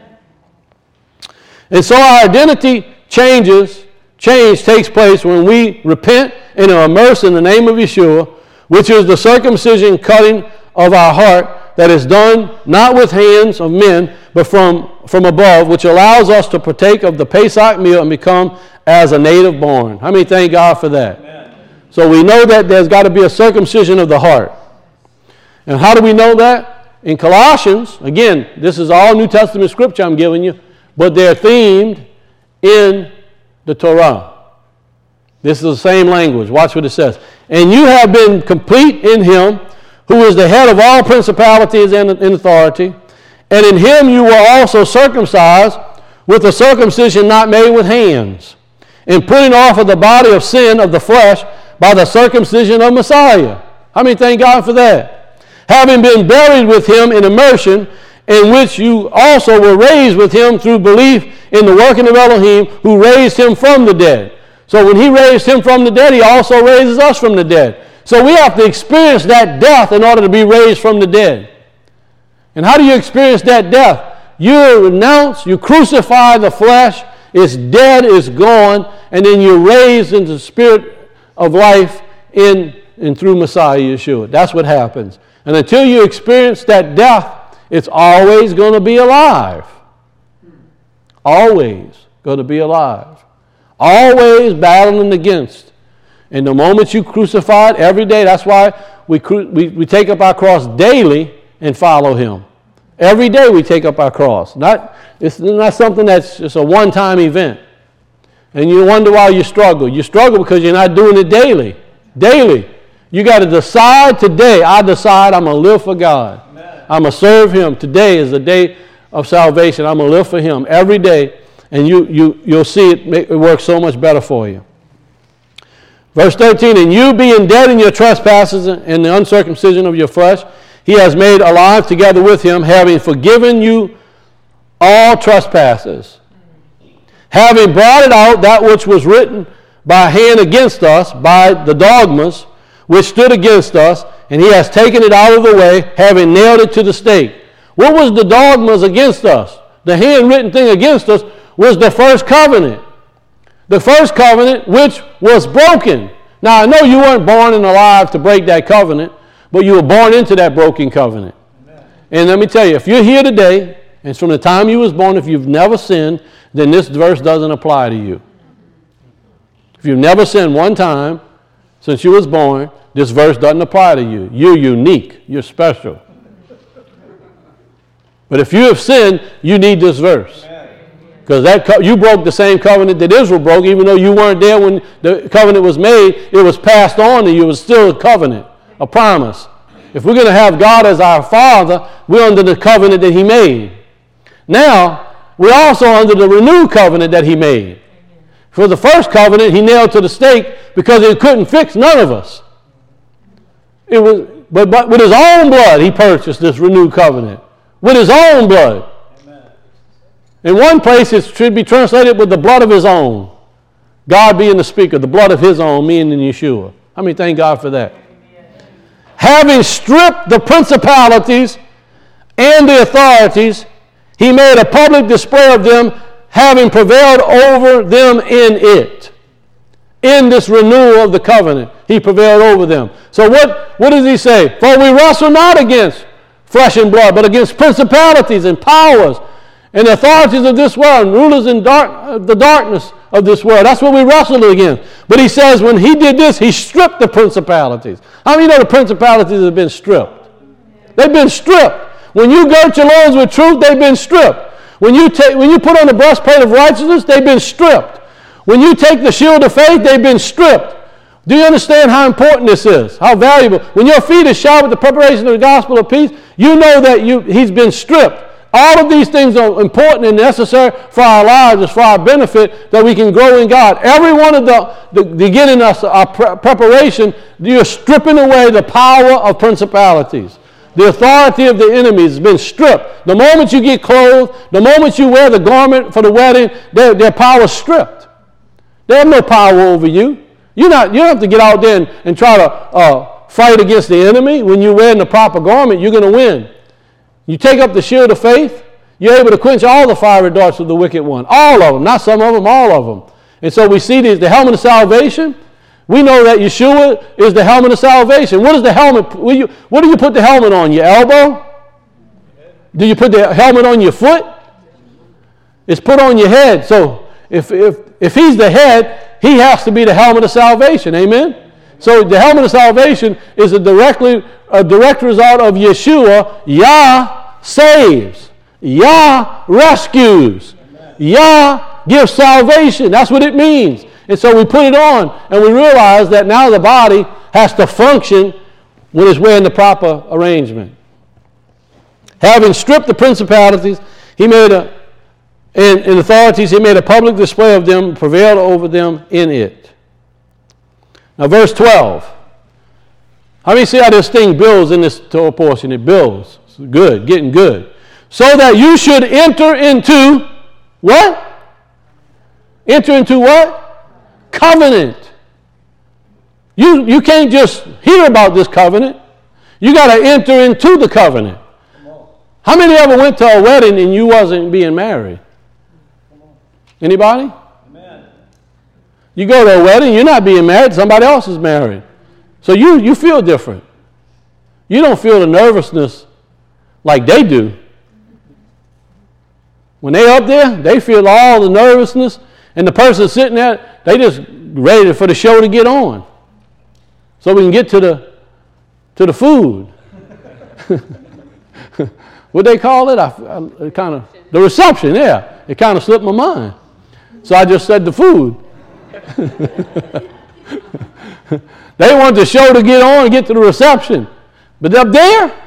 And so our identity changes, change takes place when we repent and are immersed in the name of Yeshua, which is the circumcision cutting of our heart, that is done not with hands of men, but from, from above, which allows us to partake of the Pesach meal and become as a native born. How many thank God for that? Amen. So we know that there's got to be a circumcision of the heart. And how do we know that? In Colossians, again, this is all New Testament scripture I'm giving you, but they're themed in the Torah. This is the same language. Watch what it says. And you have been complete in him, who is the head of all principalities and authority. And in him you were also circumcised with a circumcision not made with hands, in putting off of the body of sin of the flesh by the circumcision of Messiah. How many thank God for that? Having been buried with him in immersion, in which you also were raised with him through belief in the working of Elohim, who raised him from the dead. So when he raised him from the dead, he also raises us from the dead. So we have to experience that death in order to be raised from the dead. And how do you experience that death? You renounce, you crucify the flesh, it's dead, it's gone, and then you're raised into the spirit of life in and through Messiah Yeshua. That's what happens. And until you experience that death, it's always going to be alive. Always going to be alive. Always battling against. And the moment you crucify it every day, that's why we, cru- we, we take up our cross daily and follow him. Every day we take up our cross. Not, it's not something that's just a one-time event. And you wonder why you struggle. You struggle because you're not doing it daily. Daily. You got to decide today, I decide I'm going to live for God. Amen. I'm going to serve him. Today is the day of salvation. I'm going to live for him every day. And you, you, you'll see it, make, it work so much better for you. Verse thirteen, and you being dead in your trespasses and the uncircumcision of your flesh, he has made alive together with him, having forgiven you all trespasses, having brought it out, that which was written by hand against us, by the dogmas, which stood against us, and he has taken it out of the way, having nailed it to the stake. What was the dogmas against us? The handwritten thing against us was the first covenant. The first covenant, which was broken. Now, I know you weren't born and alive to break that covenant, but you were born into that broken covenant. Amen. And let me tell you, if you're here today, and it's from the time you was born, if you've never sinned, then this verse doesn't apply to you. If you've never sinned one time since you was born, this verse doesn't apply to you. You're unique. You're special. But if you have sinned, you need this verse. Because that co- you broke the same covenant that Israel broke, even though you weren't there when the covenant was made, it was passed on to you. It was still a covenant, a promise. If we're going to have God as our Father, we're under the covenant that he made. Now, we're also under the renewed covenant that he made. For the first covenant, he nailed to the stake because he couldn't fix none of us. It was, but, but with his own blood, he purchased this renewed covenant. With his own blood. In one place, it should be translated with the blood of his own. God being the speaker, the blood of his own, meaning Yeshua. How many thank God for that? Amen. Having stripped the principalities and the authorities, he made a public display of them, having prevailed over them in it. In this renewal of the covenant, he prevailed over them. So what, what does he say? For we wrestle not against flesh and blood, but against principalities and powers, and authorities of this world, and rulers in dark, uh, the darkness of this world. That's what we wrestled against. But he says when he did this, he stripped the principalities. How many know the principalities have been stripped? They've been stripped. When you gird your loins with truth, they've been stripped. When you, take, when you put on the breastplate of righteousness, they've been stripped. When you take the shield of faith, they've been stripped. Do you understand how important this is? How valuable? When your feet are shod with the preparation of the gospel of peace, you know that you, he's been stripped. All of these things are important and necessary for our lives, it's for our benefit that we can grow in God. Every one of the, the beginning of our pre- preparation, you're stripping away the power of principalities. The authority of the enemy has been stripped. The moment you get clothed, the moment you wear the garment for the wedding, their, their power is stripped. They have no power over you. You're not, you don't have to get out there and, and try to uh, fight against the enemy. When you're wearing the proper garment, you're going to win. You take up the shield of faith, you're able to quench all the fiery darts of the wicked one. All of them, not some of them, all of them. And so we see these, the helmet of salvation. We know that Yeshua is the helmet of salvation. What is the helmet? What do you, what do you put the helmet on? Your elbow? Do you put the helmet on your foot? It's put on your head. So if, if, if he's the head, he has to be the helmet of salvation. Amen? So the helmet of salvation is a, directly, a direct result of Yeshua. Yah saves. Yah rescues. Yah gives salvation. That's what it means. And so we put it on, and we realize that now the body has to function when it's wearing the proper arrangement. Having stripped the principalities, he made a, and, and authorities, he made a public display of them, prevailed over them in it. Now verse twelve. How many see how this thing builds in this Torah portion? It builds. It's good, getting good. So that you should enter into what? Enter into what? Covenant. You, you can't just hear about this covenant. You got to enter into the covenant. How many ever went to a wedding and you wasn't being married? Anybody? Amen. You go to a wedding, you're not being married, somebody else is married. So you, you feel different. You don't feel the nervousness like they do. When they up there, they feel all the nervousness, and the person sitting there, they just ready for the show to get on. So we can get to the to the food. What they call it? I, I kind of the reception. Yeah, it kind of slipped my mind. So I just said the food. They want the show to get on and get to the reception, but up there,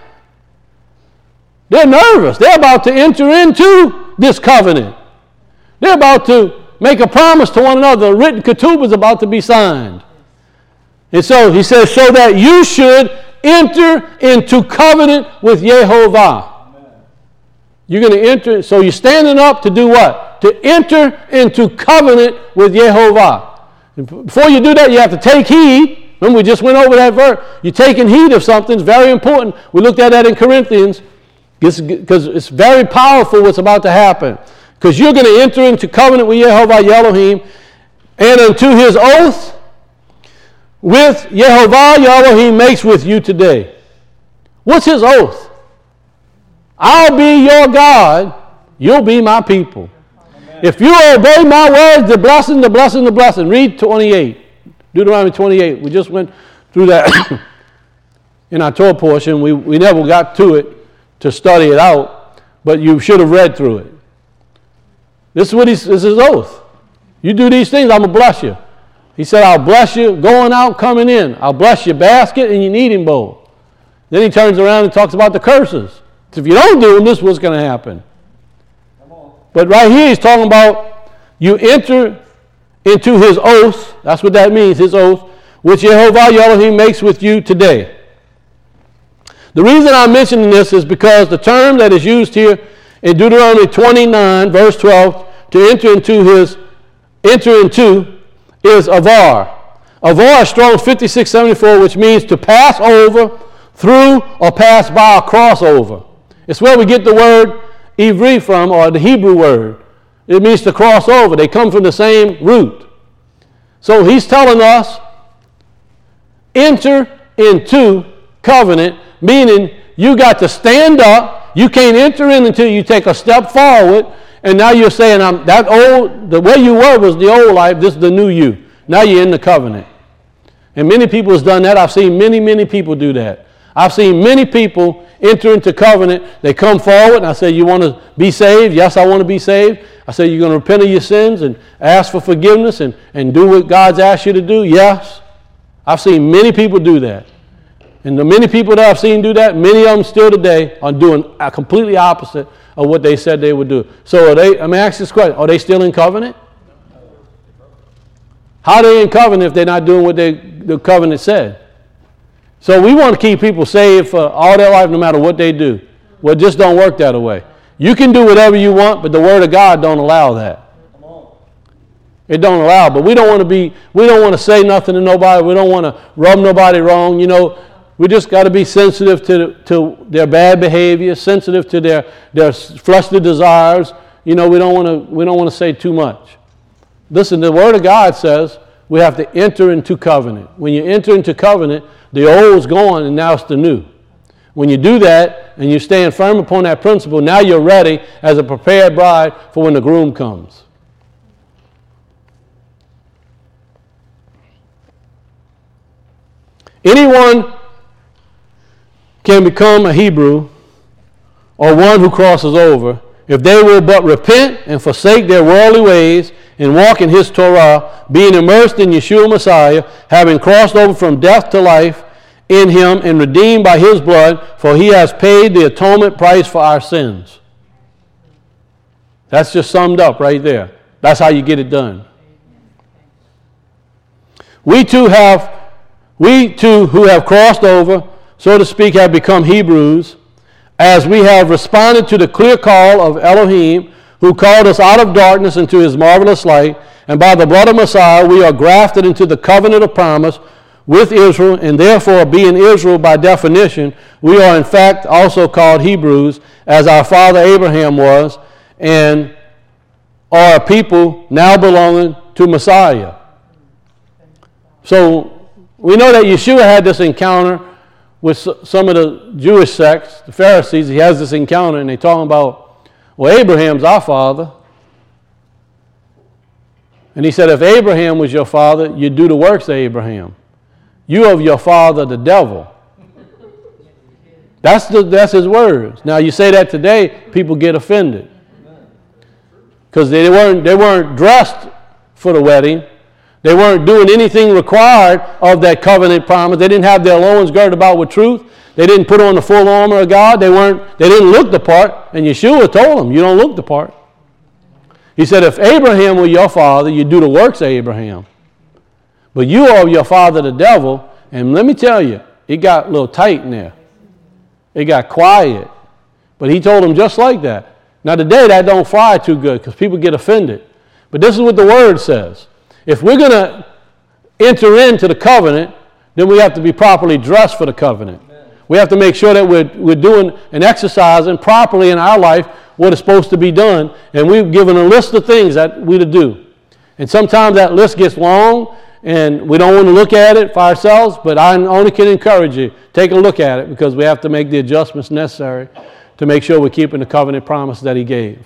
they're nervous. They're about to enter into this covenant. They're about to make a promise to one another. A written ketubah is about to be signed. And so he says, so that you should enter into covenant with Yehovah. You're going to enter, so you're standing up to do what? To enter into covenant with Yehovah. And before you do that, you have to take heed. Remember, we just went over that verse. You're taking heed of something. It's very important. We looked at that in Corinthians because it's very powerful what's about to happen. Because you're going to enter into covenant with Yehovah Elohim and unto his oath with Yehovah Elohim makes with you today. What's his oath? I'll be your God, you'll be my people. Amen. If you obey my words, the blessing, the blessing, the blessing. Read twenty-eight. Deuteronomy twenty-eight. We just went through that in our Torah portion. We, we never got to it to study it out, but you should have read through it. This is what he's, this is his oath. You do these things, I'm going to bless you. He said, I'll bless you going out, coming in. I'll bless your basket and your kneading bowl. Then he turns around and talks about the curses. So if you don't do them, this is what's going to happen. But right here he's talking about you enter into his oath. That's what that means, his oath, which Yehovah Elohim makes with you today. The reason I'm mentioning this is because the term that is used here in Deuteronomy twenty-nine, verse twelve, to enter into his, enter into, is avar. Avar is Strong's fifty-six seventy-four, which means to pass over, through, or pass by, or cross over. It's where we get the word Ivri from, or the Hebrew word. It means to cross over. They come from the same root. So he's telling us, enter into covenant, meaning you got to stand up. You can't enter in until you take a step forward. And now you're saying, I'm, that old, the way you were was the old life, this is the new you. Now you're in the covenant. And many people has done that. I've seen many, many people do that. I've seen many people enter into covenant. They come forward and I say, you want to be saved? Yes, I want to be saved. I say, you're going to repent of your sins and ask for forgiveness and, and do what God's asked you to do? Yes. I've seen many people do that. And the many people that I've seen do that, many of them still today are doing a completely opposite of what they said they would do. So are they, let me ask this question, are they still in covenant? How are they in covenant if they're not doing what they, the covenant said? So we want to keep people saved for all their life no matter what they do. Well, it just don't work that way. You can do whatever you want, but the Word of God don't allow that. It don't allow, but we don't want to be, we don't want to say nothing to nobody. We don't want to rub nobody wrong. You know, we just got to be sensitive to, to their bad behavior, sensitive to their, their fleshly desires. You know, we don't want to, we don't want to say too much. Listen, the Word of God says we have to enter into covenant. When you enter into covenant, the old's gone and now it's the new. When you do that and you stand firm upon that principle, now you're ready as a prepared bride for when the groom comes. Anyone can become a Hebrew or one who crosses over if they will but repent and forsake their worldly ways and walk in his Torah, being immersed in Yeshua Messiah, having crossed over from death to life in him and redeemed by his blood, for he has paid the atonement price for our sins. That's just summed up right there. That's how you get it done. We too have, we too who have crossed over, so to speak, have become Hebrews, as we have responded to the clear call of Elohim, who called us out of darkness into his marvelous light, and by the blood of Messiah we are grafted into the covenant of promise with Israel, and therefore, being Israel by definition, we are in fact also called Hebrews, as our father Abraham was, and are a people now belonging to Messiah. So we know that Yeshua had this encounter with some of the Jewish sects, the Pharisees. He has this encounter, and they're talking about, well, Abraham's our father. And he said, if Abraham was your father, you'd do the works of Abraham. You of your father, the devil. That's, the, that's his words. Now, you say that today, people get offended. Because they weren't, they weren't dressed for the wedding. They weren't doing anything required of that covenant promise. They didn't have their loins girded about with truth. They didn't put on the full armor of God. They weren't. They didn't look the part. And Yeshua told them, you don't look the part. He said, if Abraham were your father, you'd do the works of Abraham. But you are your father, the devil. And let me tell you, it got a little tight in there. It got quiet. But he told them just like that. Now today that don't fly too good because people get offended. But this is what the word says. If we're going to enter into the covenant, then we have to be properly dressed for the covenant. Amen. We have to make sure that we're, we're doing and exercising properly in our life what is supposed to be done. And we've given a list of things that we're to do. And sometimes that list gets long and we don't want to look at it for ourselves, but I only can encourage you, take a look at it because we have to make the adjustments necessary to make sure we're keeping the covenant promise that he gave.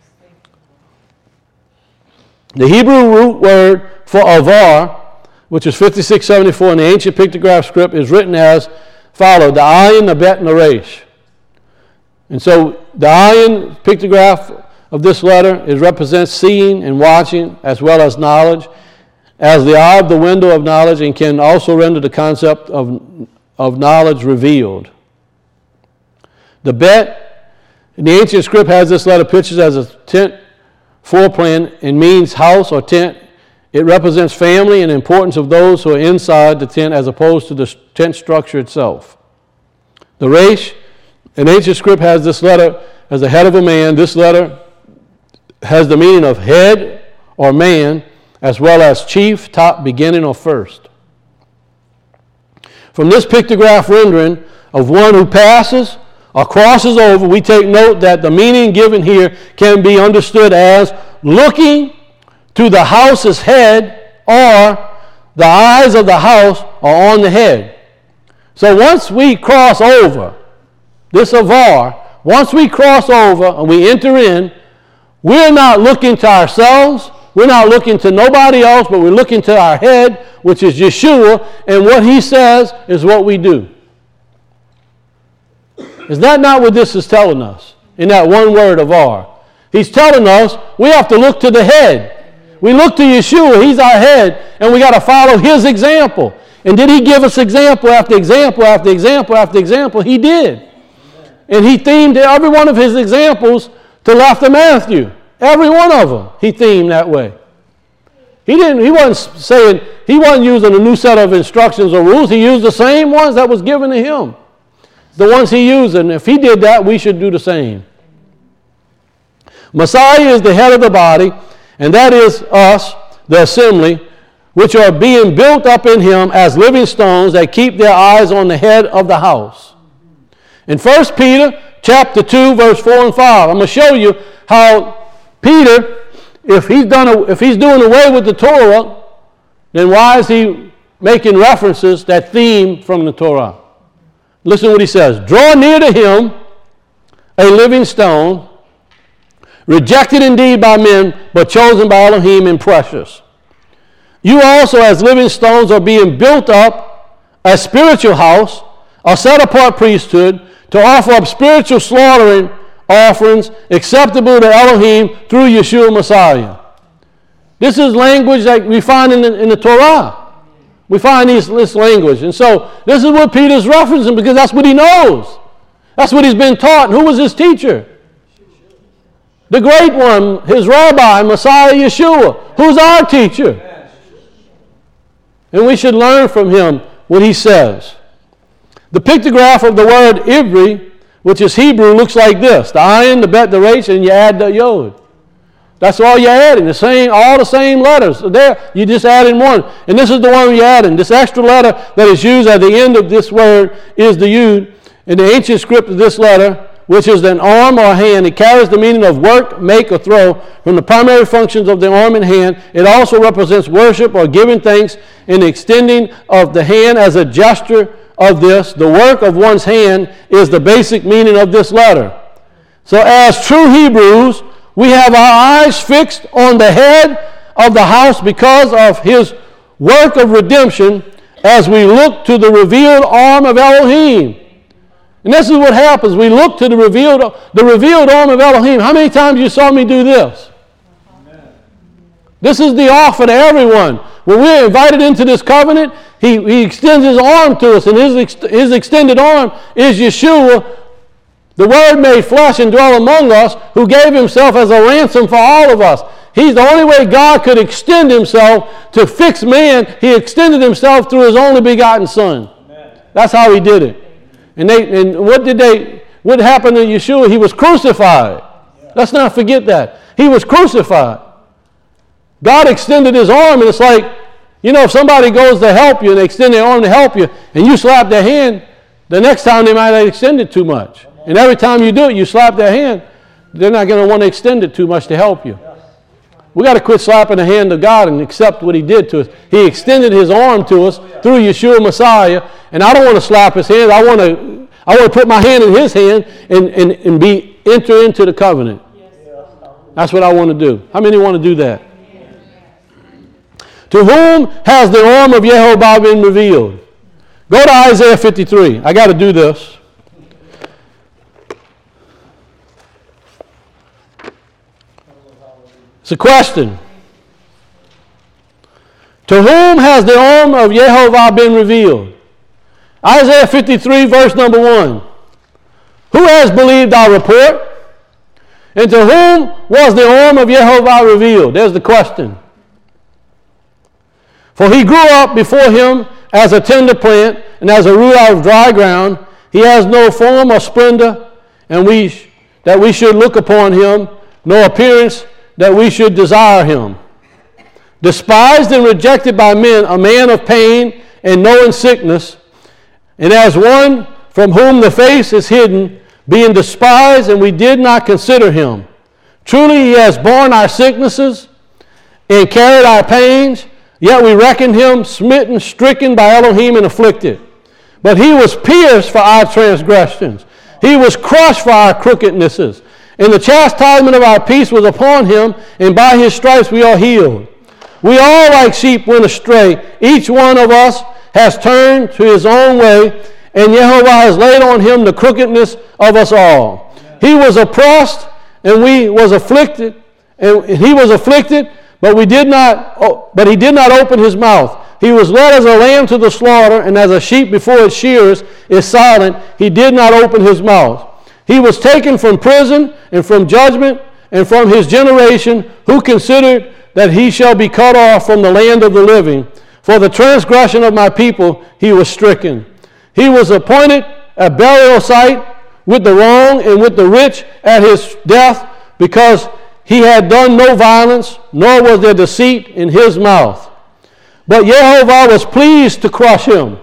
The Hebrew root word for avar, which is fifty-six seventy-four in the ancient pictograph script, is written as follows: the ayin, the bet, and the resh. And so the ayin pictograph of this letter is represents seeing and watching as well as knowledge, as the eye of the window of knowledge, and can also render the concept of, of knowledge revealed. The bet in the ancient script has this letter pictured as a tent floor plan and means house or tent. It represents family and the importance of those who are inside the tent as opposed to the tent structure itself. The resh in ancient script has this letter as the head of a man. This letter has the meaning of head or man as well as chief, top, beginning, or first. From this pictograph rendering of one who passes or crosses over, we take note that the meaning given here can be understood as looking to the house's head, or the eyes of the house are on the head. So once we cross over, this avar, once we cross over and we enter in, we're not looking to ourselves, we're not looking to nobody else, but we're looking to our head, which is Yeshua, and what he says is what we do. Is that not what this is telling us in that one word avar? He's telling us we have to look to the head. We look to Yeshua, he's our head, and we got to follow his example. And did he give us example after example after example after example? He did. And he themed every one of his examples to left of Matthew. Every one of them he themed that way. He didn't. He wasn't saying, he wasn't using a new set of instructions or rules. He used the same ones that was given to him. The ones he used, and if he did that, we should do the same. Messiah is the head of the body, and that is us, the assembly, which are being built up in him as living stones that keep their eyes on the head of the house. In First Peter chapter two, verse four and five, I'm going to show you how Peter, if he's done, a, if he's doing away with the Torah, then why is he making references that theme from the Torah? Listen to what he says. Draw near to him, a living stone, rejected indeed by men, but chosen by Elohim and precious. You also, as living stones, are being built up a spiritual house, a set-apart priesthood, to offer up spiritual slaughtering offerings acceptable to Elohim through Yeshua Messiah. This is language that we find in the, in the Torah. We find these, this language. And so this is what Peter's referencing because that's what he knows. That's what he's been taught. And who was his teacher? The great one, his rabbi, Messiah Yeshua. Who's our teacher? And we should learn from him what he says. The pictograph of the word Ivri, which is Hebrew, looks like this. The ayin, the bet, the resh, and you add the yod. That's all you're adding. The same, all the same letters. So there, you just add in one. And this is the one you're adding. This extra letter that is used at the end of this word is the yud. In the ancient script of this letter, which is an arm or hand, it carries the meaning of work, make, or throw. From the primary functions of the arm and hand, it also represents worship or giving thanks in the extending of the hand as a gesture of this. The work of one's hand is the basic meaning of this letter. So as true Hebrews, we have our eyes fixed on the head of the house because of his work of redemption as we look to the revealed arm of Elohim. And this is what happens. We look to the revealed, the revealed arm of Elohim. How many times you saw me do this? Amen. This is the offer to everyone. When we're invited into this covenant, he, he extends his arm to us, and his, his extended arm is Yeshua, the Word made flesh and dwell among us, who gave himself as a ransom for all of us. He's the only way God could extend himself to fix man. He extended himself through his only begotten Son. Amen. That's how he did it. And they and what did they what happened to Yeshua? He was crucified. Yeah. Let's not forget that. He was crucified. God extended his arm, and it's like, you know, if somebody goes to help you and they extend their arm to help you, and you slap their hand, the next time they might have extended too much. And every time you do it, you slap their hand, they're not going to want to extend it too much to help you. We got to quit slapping the hand of God and accept what he did to us. He extended his arm to us through Yeshua Messiah, and I don't want to slap his hand. I want to I want to put my hand in his hand and, and, and be enter into the covenant. That's what I want to do. How many want to do that? To whom has the arm of Yehovah been revealed? Go to Isaiah fifty-three. I got to do this. It's a question. To whom has the arm of Yehovah been revealed? Isaiah fifty-three, verse number one. Who has believed our report? And to whom was the arm of Yehovah revealed? There's the question. For he grew up before him as a tender plant and as a root out of dry ground. He has no form or splendor, and we sh- that we should look upon him, no appearance that we should desire him. Despised and rejected by men, a man of pain and knowing sickness, and as one from whom the face is hidden, being despised, and we did not consider him. Truly he has borne our sicknesses and carried our pains, yet we reckoned him smitten, stricken by Elohim, and afflicted. But he was pierced for our transgressions. He was crushed for our crookednesses. And the chastisement of our peace was upon him, and by his stripes we are healed. We all like sheep went astray. Each one of us has turned to his own way, and Yehovah has laid on him the crookedness of us all. Amen. He was oppressed, and we was afflicted, and he was afflicted, but we did not. Oh, but he did not open his mouth. He was led as a lamb to the slaughter, and as a sheep before its shearers is silent, he did not open his mouth. He was taken from prison and from judgment and from his generation, who considered that he shall be cut off from the land of the living. For the transgression of my people he was stricken. He was appointed a burial site with the wrong and with the rich at his death, because he had done no violence, nor was there deceit in his mouth. But Yehovah was pleased to crush him.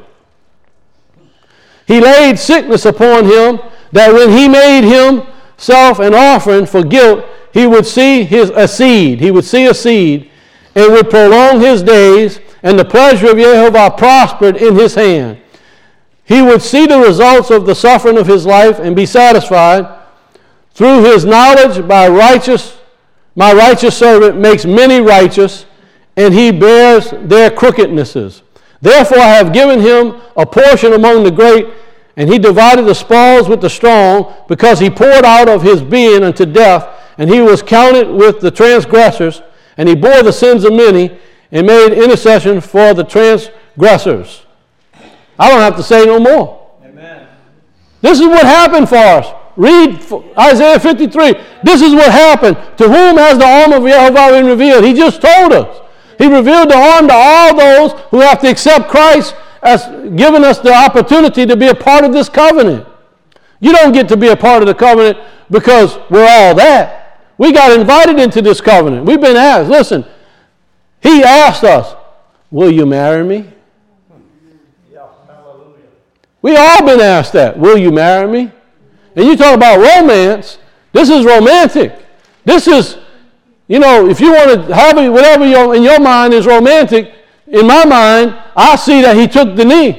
He laid sickness upon him, that when he made himself an offering for guilt, he would see his a seed. He would see a seed, and would prolong his days, and the pleasure of Yehovah prospered in his hand. he would see the results of the suffering of his life and be satisfied. Through his knowledge, by righteous, my righteous servant makes many righteous, and he bears their crookednesses. Therefore I have given him a portion among the great, and he divided the spoils with the strong, because he poured out of his being unto death, and he was counted with the transgressors, and he bore the sins of many, and made intercession for the transgressors. I don't have to say no more. Amen. This is what happened for us. Read Isaiah fifty-three. This is what happened. To whom has the arm of Jehovah been revealed? He just told us. He revealed the arm to all those who have to accept Christ as giving us the opportunity to be a part of this covenant. You don't get to be a part of the covenant because we're all that. We got invited into this covenant. We've been asked. Listen, he asked us, will you marry me? Yeah, hallelujah. We all been asked that. Will you marry me? And you talk about romance. This is romantic. This is, you know, if you want to have it, whatever your, in your mind is romantic, in my mind, I see that he took the knee.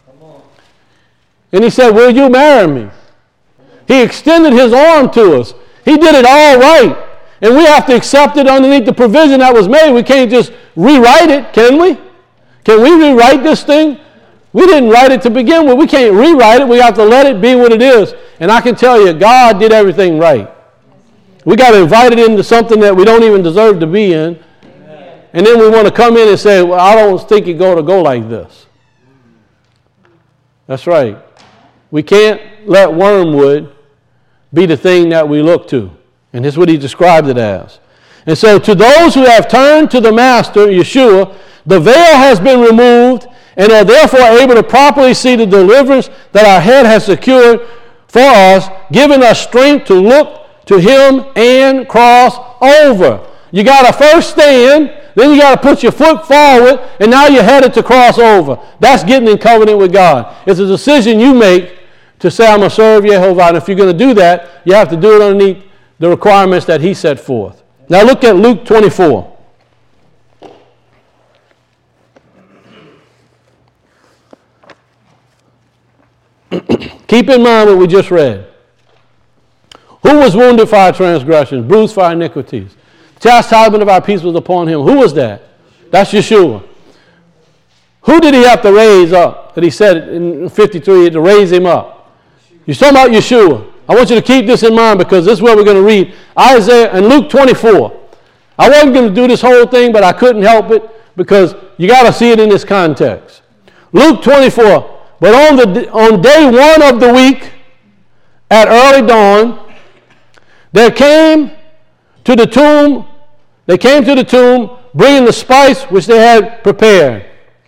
And he said, will you marry me? He extended his arm to us. He did it all right. And we have to accept it underneath the provision that was made. We can't just rewrite it, can we? Can we rewrite this thing? We didn't write it to begin with. We can't rewrite it. We have to let it be what it is. And I can tell you, God did everything right. We got invited into something that we don't even deserve to be in. Amen. And then we want to come in and say, well, I don't think it go to go like this. That's right. We can't let wormwood be the thing that we look to. And this is what he described it as. And so to those who have turned to the Master, Yeshua, the veil has been removed and are therefore able to properly see the deliverance that our head has secured for us, giving us strength to look to him and cross over. You got to first stand, then you got to put your foot forward, and now you're headed to cross over. That's getting in covenant with God. It's a decision you make to say, I'm going to serve Jehovah. And if you're going to do that, you have to do it underneath the requirements that he set forth. Now look at Luke twenty-four. Keep in mind what we just read. Who was wounded for our transgressions, bruised for our iniquities? Chastisement of our peace was upon him. Who was that? That's Yeshua. Who did he have to raise up? That he said in fifty-three to raise him up. You're talking about Yeshua. I want you to keep this in mind because this is where we're going to read Isaiah and Luke twenty-four. I wasn't going to do this whole thing, but I couldn't help it because you got to see it in this context. Luke twenty-four. But on the on day one of the week, at early dawn, there came to the tomb, they came to the tomb, bringing the spice which they had prepared.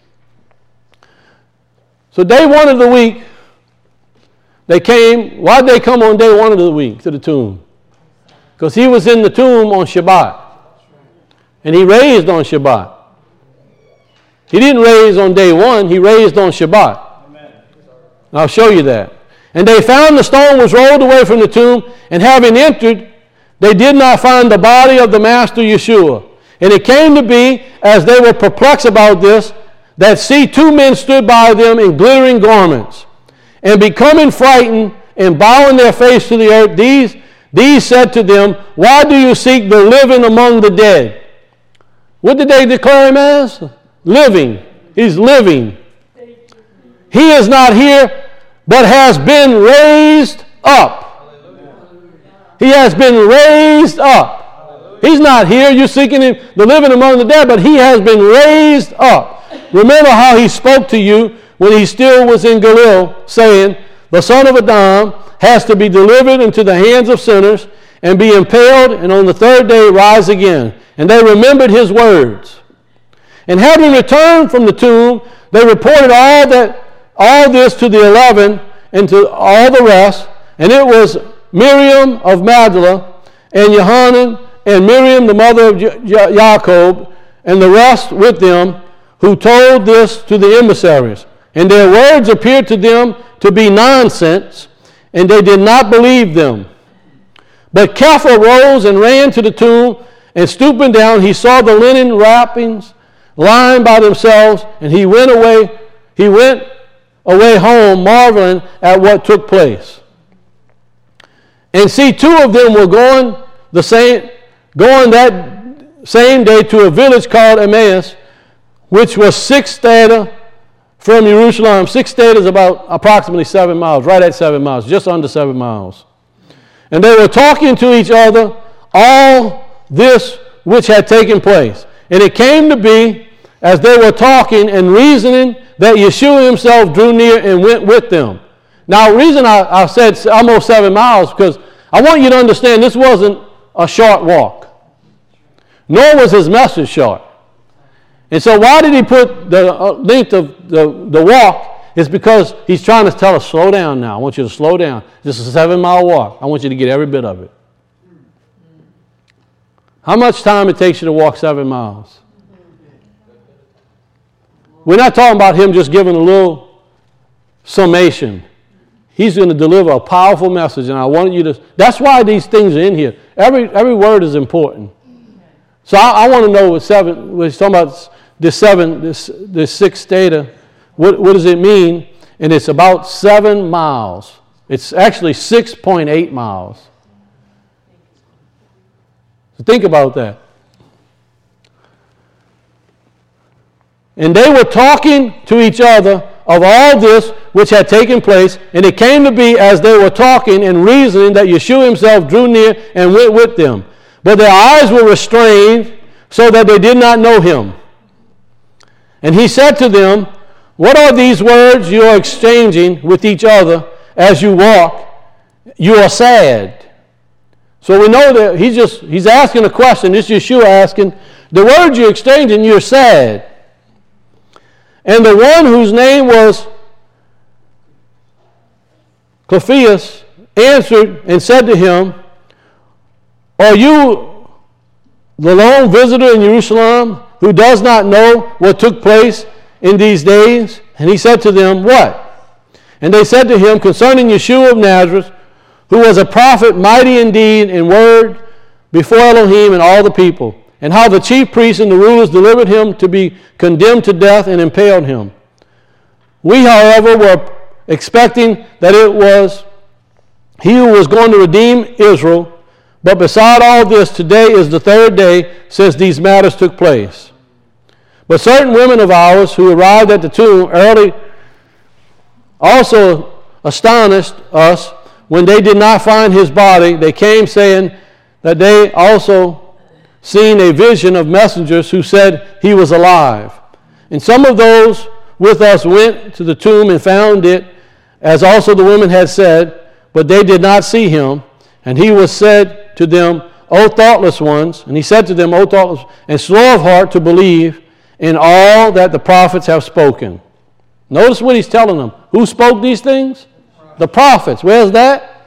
So day one of the week, they came. Why did they come on day one of the week to the tomb? Because he was in the tomb on Shabbat. And he raised on Shabbat. He didn't raise on day one, he raised on Shabbat. I'll show you that. And they found the stone was rolled away from the tomb, and having entered, they did not find the body of the Master Yeshua. And it came to be, as they were perplexed about this, that see, two men stood by them in glittering garments. And becoming frightened and bowing their face to the earth, these, these said to them, why do you seek the living among the dead? What did they declare him as? Living. He's living. He is not here, but has been raised up. He has been raised up. He's not here. You're seeking him, the living among the dead, but he has been raised up. Remember how he spoke to you when he still was in Galilee, saying, the Son of Adam has to be delivered into the hands of sinners and be impaled, and on the third day rise again. And they remembered his words. And having returned from the tomb, they reported all that all this to the eleven and to all the rest, and it was Miriam of Magdala and Johanan and Miriam the mother of Jacob and the rest with them who told this to the emissaries. And their words appeared to them to be nonsense, and they did not believe them. But Kepha rose and ran to the tomb, and stooping down he saw the linen wrappings lying by themselves, and he went away, he went away home, marveling at what took place. And see, two of them were going the same, going that same day to a village called Emmaus, which was six stadia from Jerusalem. Six stadia is about approximately seven miles, right at seven miles, just under seven miles. And they were talking to each other all this which had taken place. And it came to be, as they were talking and reasoning, that Yeshua himself drew near and went with them. Now, the reason I, I said almost seven miles, because I want you to understand this wasn't a short walk, nor was his message short. And so why did he put the length of the, the walk? It's because he's trying to tell us, slow down now. I want you to slow down. This is a seven-mile walk. I want you to get every bit of it. How much time it takes you to walk seven miles? We're not talking about him just giving a little summation. He's going to deliver a powerful message, and I want you to, that's why these things are in here. Every every word is important. So I, I want to know what seven, we're talking about this seven, this this six stadia, what, what does it mean? And it's about seven miles. It's actually six point eight miles. So think about that. And they were talking to each other of all this which had taken place, and it came to be as they were talking and reasoning that Yeshua himself drew near and went with them. But their eyes were restrained so that they did not know him. And he said to them, what are these words you are exchanging with each other as you walk? You are sad. So we know that he's just, he's asking a question. This is Yeshua asking, the words you're exchanging, you're sad. And the one whose name was Cleophas answered and said to him, are you the lone visitor in Jerusalem who does not know what took place in these days? And he said to them, what? And they said to him, concerning Yeshua of Nazareth, who was a prophet, mighty indeed in word before Elohim and all the people, and how the chief priests and the rulers delivered him to be condemned to death and impaled him. We, however, were expecting that it was he who was going to redeem Israel. But beside all this, today is the third day since these matters took place. But certain women of ours who arrived at the tomb early also astonished us when they did not find his body. They came saying that they also seen a vision of messengers who said he was alive. And some of those with us went to the tomb and found it, as also the women had said, but they did not see him. And he was said to them, O thoughtless ones, and he said to them, O thoughtless, and slow of heart to believe in all that the prophets have spoken. Notice what he's telling them. Who spoke these things? The prophets. Where's that?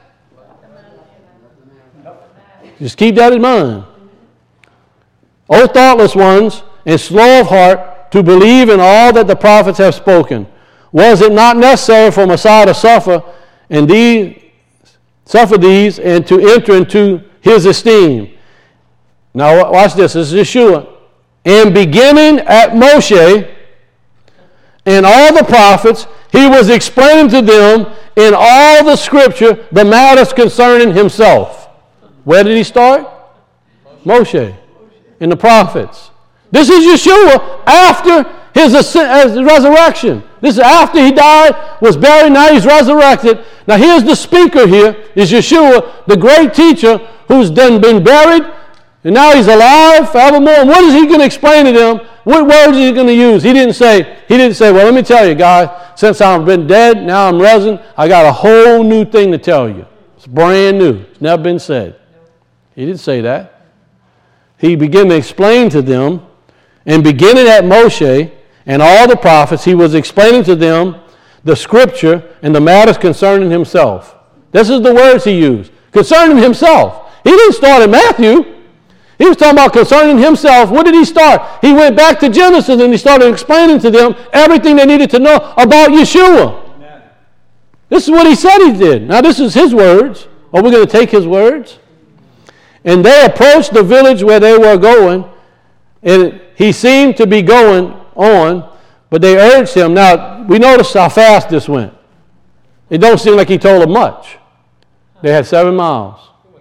Just keep that in mind. O thoughtless ones, and slow of heart to believe in all that the prophets have spoken. Was it not necessary for Messiah to suffer and these, suffer these and to enter into his esteem? Now watch this. This is Yeshua. And beginning at Moshe and all the prophets, he was explaining to them in all the scripture the matters concerning himself. Where did he start? Moshe. And the prophets. This is Yeshua after his, his resurrection. This is after he died, was buried, now he's resurrected. Now here's the speaker here, is Yeshua, the great teacher who's then been buried, and now he's alive forevermore. And what is he going to explain to them? What words is he going to use? He didn't say, he didn't say, well, let me tell you guys, since I've been dead, now I'm risen, I got a whole new thing to tell you. It's brand new. It's never been said. He didn't say that. He began to explain to them, and beginning at Moshe and all the prophets, he was explaining to them the scripture and the matters concerning himself. This is the words he used. Concerning himself. He didn't start at Matthew. He was talking about concerning himself. What did he start? He went back to Genesis and he started explaining to them everything they needed to know about Yeshua. Amen. This is what he said he did. Now this is his words. Are we going to take his words? And they approached the village where they were going, and he seemed to be going on, But they urged him. Now, we notice how fast this went. It don't seem like he told them much. They had seven miles.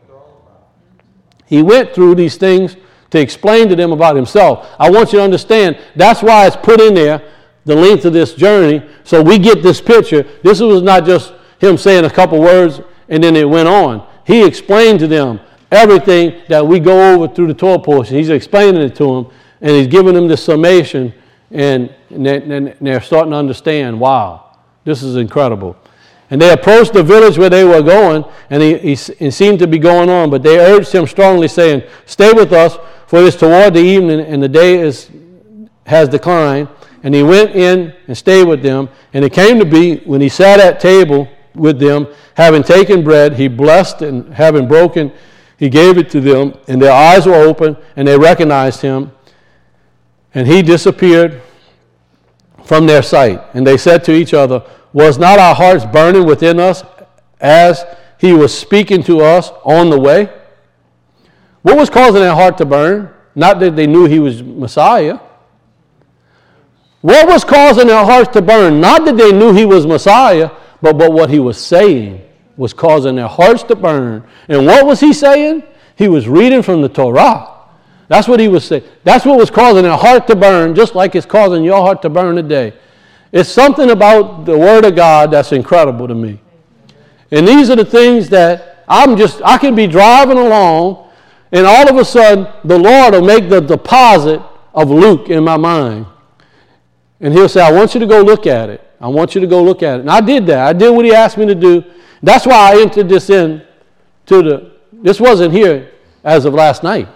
He went through these things to explain to them about himself. I want you to understand, that's why it's put in there, the length of this journey, so we get this picture. This was not just him saying a couple words and then it went on. He explained to them everything that we go over through the Torah portion. He's explaining it to them, and he's giving them the summation, and, and, they, and they're starting to understand, wow, this is incredible. And they approached the village where they were going, and he, he, he seemed to be going on, but they urged him strongly, saying, stay with us, for it is toward the evening, and the day is has declined. And he went in and stayed with them. And it came to be, when he sat at table with them, having taken bread, he blessed, and having broken, he gave it to them, and their eyes were open, and they recognized him. And he disappeared from their sight. And they said to each other, was not our hearts burning within us as he was speaking to us on the way? What was causing their heart to burn? Not that they knew he was Messiah. What was causing their hearts to burn? Not that they knew he was Messiah, but, but what he was saying was causing their hearts to burn. And what was he saying? He was reading from the Torah. That's what he was saying. That's what was causing their heart to burn, just like it's causing your heart to burn today. It's something about the Word of God that's incredible to me. And these are the things that I'm just, I can be driving along, and all of a sudden, the Lord will make the deposit of Luke in my mind. And he'll say, I want you to go look at it. I want you to go look at it. And I did that. I did what he asked me to do. That's why I entered this in to the, this wasn't here as of last night.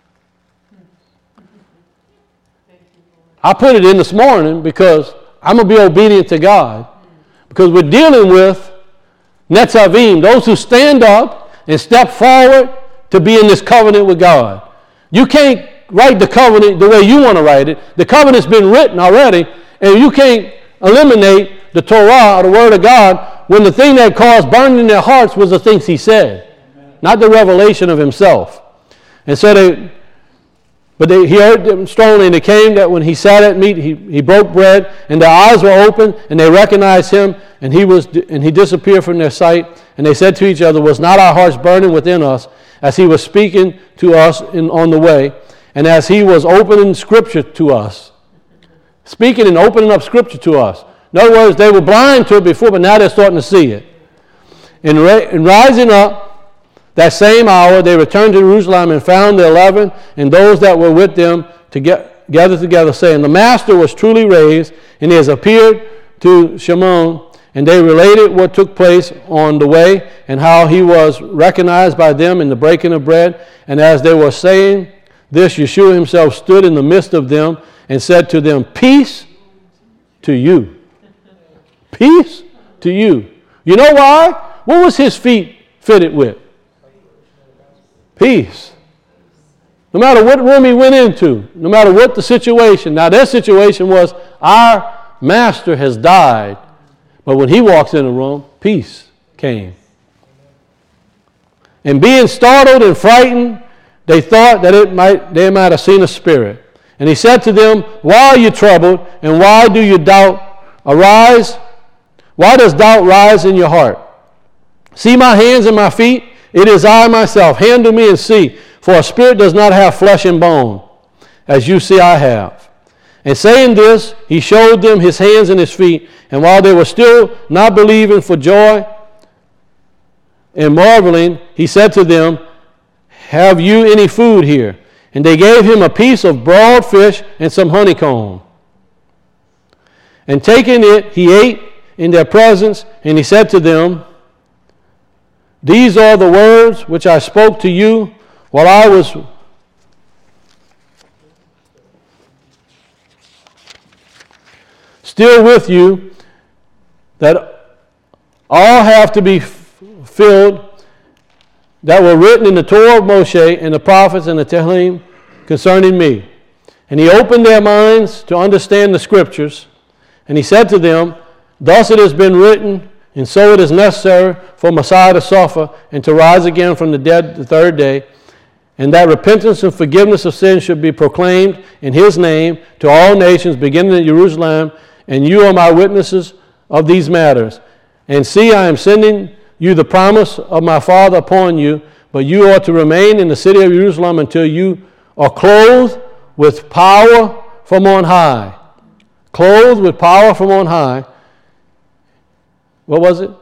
I put it in this morning because I'm going to be obedient to God. Because we're dealing with Netzavim, those who stand up and step forward to be in this covenant with God. You can't write the covenant the way you want to write it. The covenant's been written already, and you can't eliminate the Torah, or the Word of God, when the thing that caused burning in their hearts was the things he said, not the revelation of himself. And so they... But they, he heard them strongly, and it came that when he sat at meat, he, he broke bread, and their eyes were open, and they recognized him, and he was and he disappeared from their sight. And they said to each other, was not our hearts burning within us as he was speaking to us in, on the way, and as he was opening Scripture to us? Speaking and opening up Scripture to us. In other words, they were blind to it before, but now they're starting to see it. And, ra- and rising up, that same hour, they returned to Jerusalem and found the eleven and those that were with them to get gathered together, saying, the Master was truly raised, and he has appeared to Shimon. And they related what took place on the way and how he was recognized by them in the breaking of bread. And as they were saying this, Yeshua himself stood in the midst of them and said to them, peace to you. Peace to you. You know why? What was his feet fitted with? Peace. No matter what room he went into, no matter what the situation. Now their situation was, our master has died. But when he walks in the room, peace came. And being startled and frightened, they thought that it might they might have seen a spirit. And he said to them, why are you troubled, and why do you doubt arise? Why does doubt rise in your heart? See my hands and my feet? It is I myself. Handle me and see. For a spirit does not have flesh and bone, as you see I have. And saying this, he showed them his hands and his feet. And while they were still not believing for joy and marveling, he said to them, have you any food here? And they gave him a piece of broiled fish and some honeycomb. And taking it, he ate in their presence, and he said to them, these are the words which I spoke to you while I was still with you, that all have to be filled that were written in the Torah of Moshe and the prophets and the Tehillim concerning me. And he opened their minds to understand the Scriptures, and he said to them, thus it has been written, and so it is necessary for Messiah to suffer and to rise again from the dead the third day, and that repentance and forgiveness of sins should be proclaimed in his name to all nations, beginning at Jerusalem, and you are my witnesses of these matters. And see, I am sending you the promise of my Father upon you, but you are to remain in the city of Jerusalem until you are clothed with power from on high. Clothed with power from on high. What was it?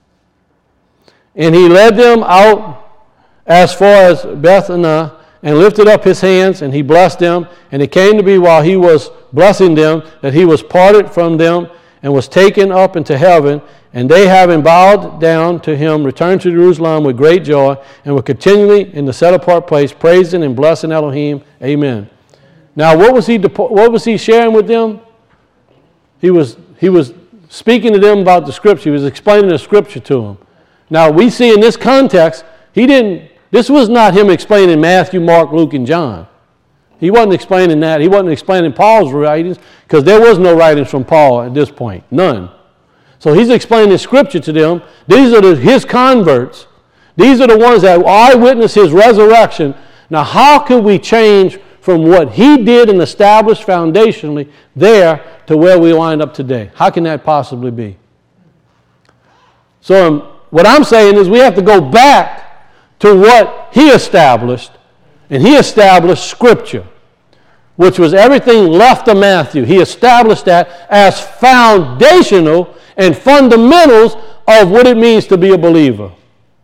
And he led them out as far as Bethany, and lifted up his hands, and he blessed them. And it came to be while he was blessing them that he was parted from them and was taken up into heaven. And they, having bowed down to him, returned to Jerusalem with great joy, and were continually in the set-apart place, praising and blessing Elohim. Amen. Now, what was he what was he sharing with them? He was he was speaking to them about the Scripture. He was explaining the Scripture to them. Now, we see in this context, he didn't. This was not him explaining Matthew, Mark, Luke, and John. He wasn't explaining that. He wasn't explaining Paul's writings, because there was no writings from Paul at this point. None. So he's explaining the Scripture to them. These are the, his converts. These are the ones that eyewitness his resurrection. Now, how can we change from what he did and established foundationally there to where we wind up today? How can that possibly be? So um, what I'm saying is we have to go back to what he established, and he established Scripture, which was everything left of Matthew. He established that as foundational and fundamentals of what it means to be a believer.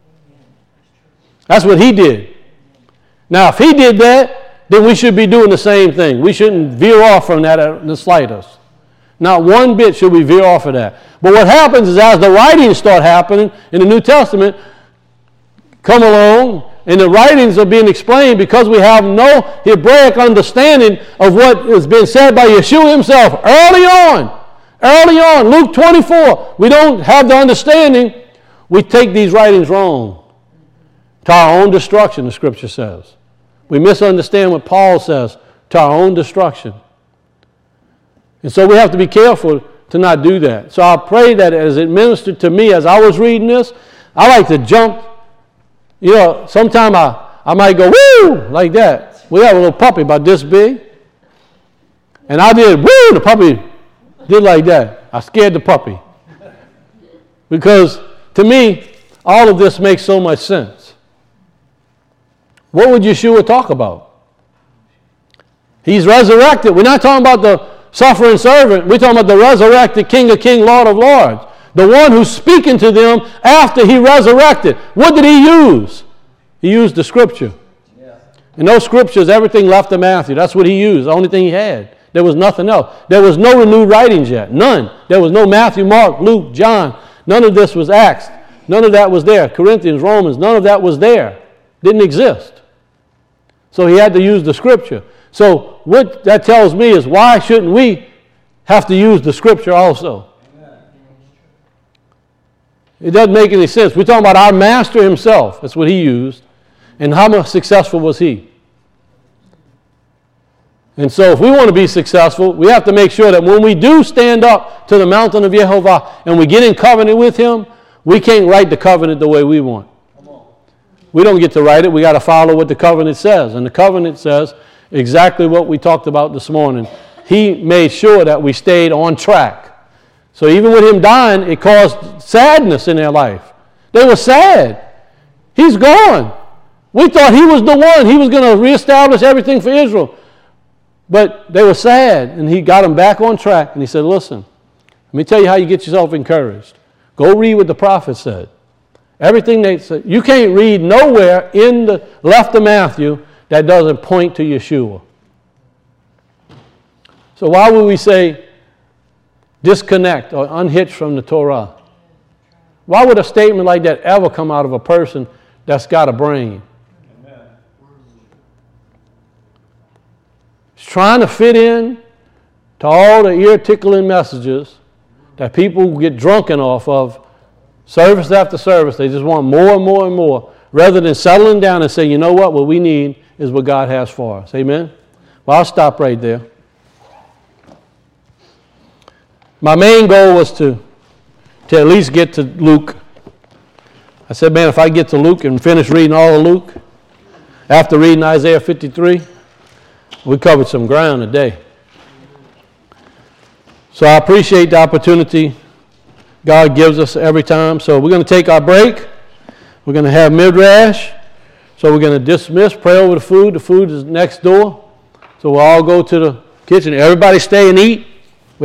That's what he did. Now, if he did that, then we should be doing the same thing. We shouldn't veer off from that in the slightest. Not one bit should we veer off of that. But what happens is as the writings start happening in the New Testament, come along, and the writings are being explained because we have no Hebraic understanding of what has been said by Yeshua himself early on. Early on, Luke twenty-four, we don't have the understanding. We take these writings wrong to our own destruction, the Scripture says. We misunderstand what Paul says, to our own destruction. And so we have to be careful to not do that. So I pray that as it ministered to me as I was reading this, I like to jump. You know, sometimes I, I might go, woo, like that. We have a little puppy about this big. And I did, woo, the puppy did like that. I scared the puppy. Because to me, all of this makes so much sense. What would Yeshua talk about? He's resurrected. We're not talking about the suffering servant. We're talking about the resurrected King of Kings, Lord of Lords. The one who's speaking to them after he resurrected. What did he use? He used the Scripture. Yeah. And those Scriptures, everything left of Matthew. That's what he used. The only thing he had. There was nothing else. There was no renewed writings yet. None. There was no Matthew, Mark, Luke, John. None of this was Acts. None of that was there. Corinthians, Romans, none of that was there. Didn't exist. So he had to use the Scripture. So what that tells me is, why shouldn't we have to use the Scripture also? It doesn't make any sense. We're talking about our master himself. That's what he used. And how much successful was he? And so if we want to be successful, we have to make sure that when we do stand up to the mountain of Yehovah and we get in covenant with him, we can't write the covenant the way we want. We don't get to write it. We got to follow what the covenant says. And the covenant says exactly what we talked about this morning. He made sure that we stayed on track. So even with him dying, it caused sadness in their life. They were sad. He's gone. We thought he was the one. He was going to reestablish everything for Israel. But they were sad, and he got them back on track. And he said, listen, let me tell you how you get yourself encouraged. Go read what the prophet said. Everything they said. You can't read nowhere in the left of Matthew that doesn't point to Yeshua. So why would we say disconnect or unhitch from the Torah? Why would a statement like that ever come out of a person that's got a brain? Amen. It's trying to fit in to all the ear-tickling messages that people get drunken off of service after service. They just want more and more and more, rather than settling down and saying, you know what, what we need is what God has for us. Amen? Well, I'll stop right there. My main goal was to, to at least get to Luke. I said, man, if I get to Luke and finish reading all of Luke, after reading Isaiah fifty-three, we covered some ground today. So I appreciate the opportunity God gives us every time. So we're going to take our break. We're going to have midrash. So we're going to dismiss, pray over the food. The food is next door. So we'll all go to the kitchen. Everybody stay and eat.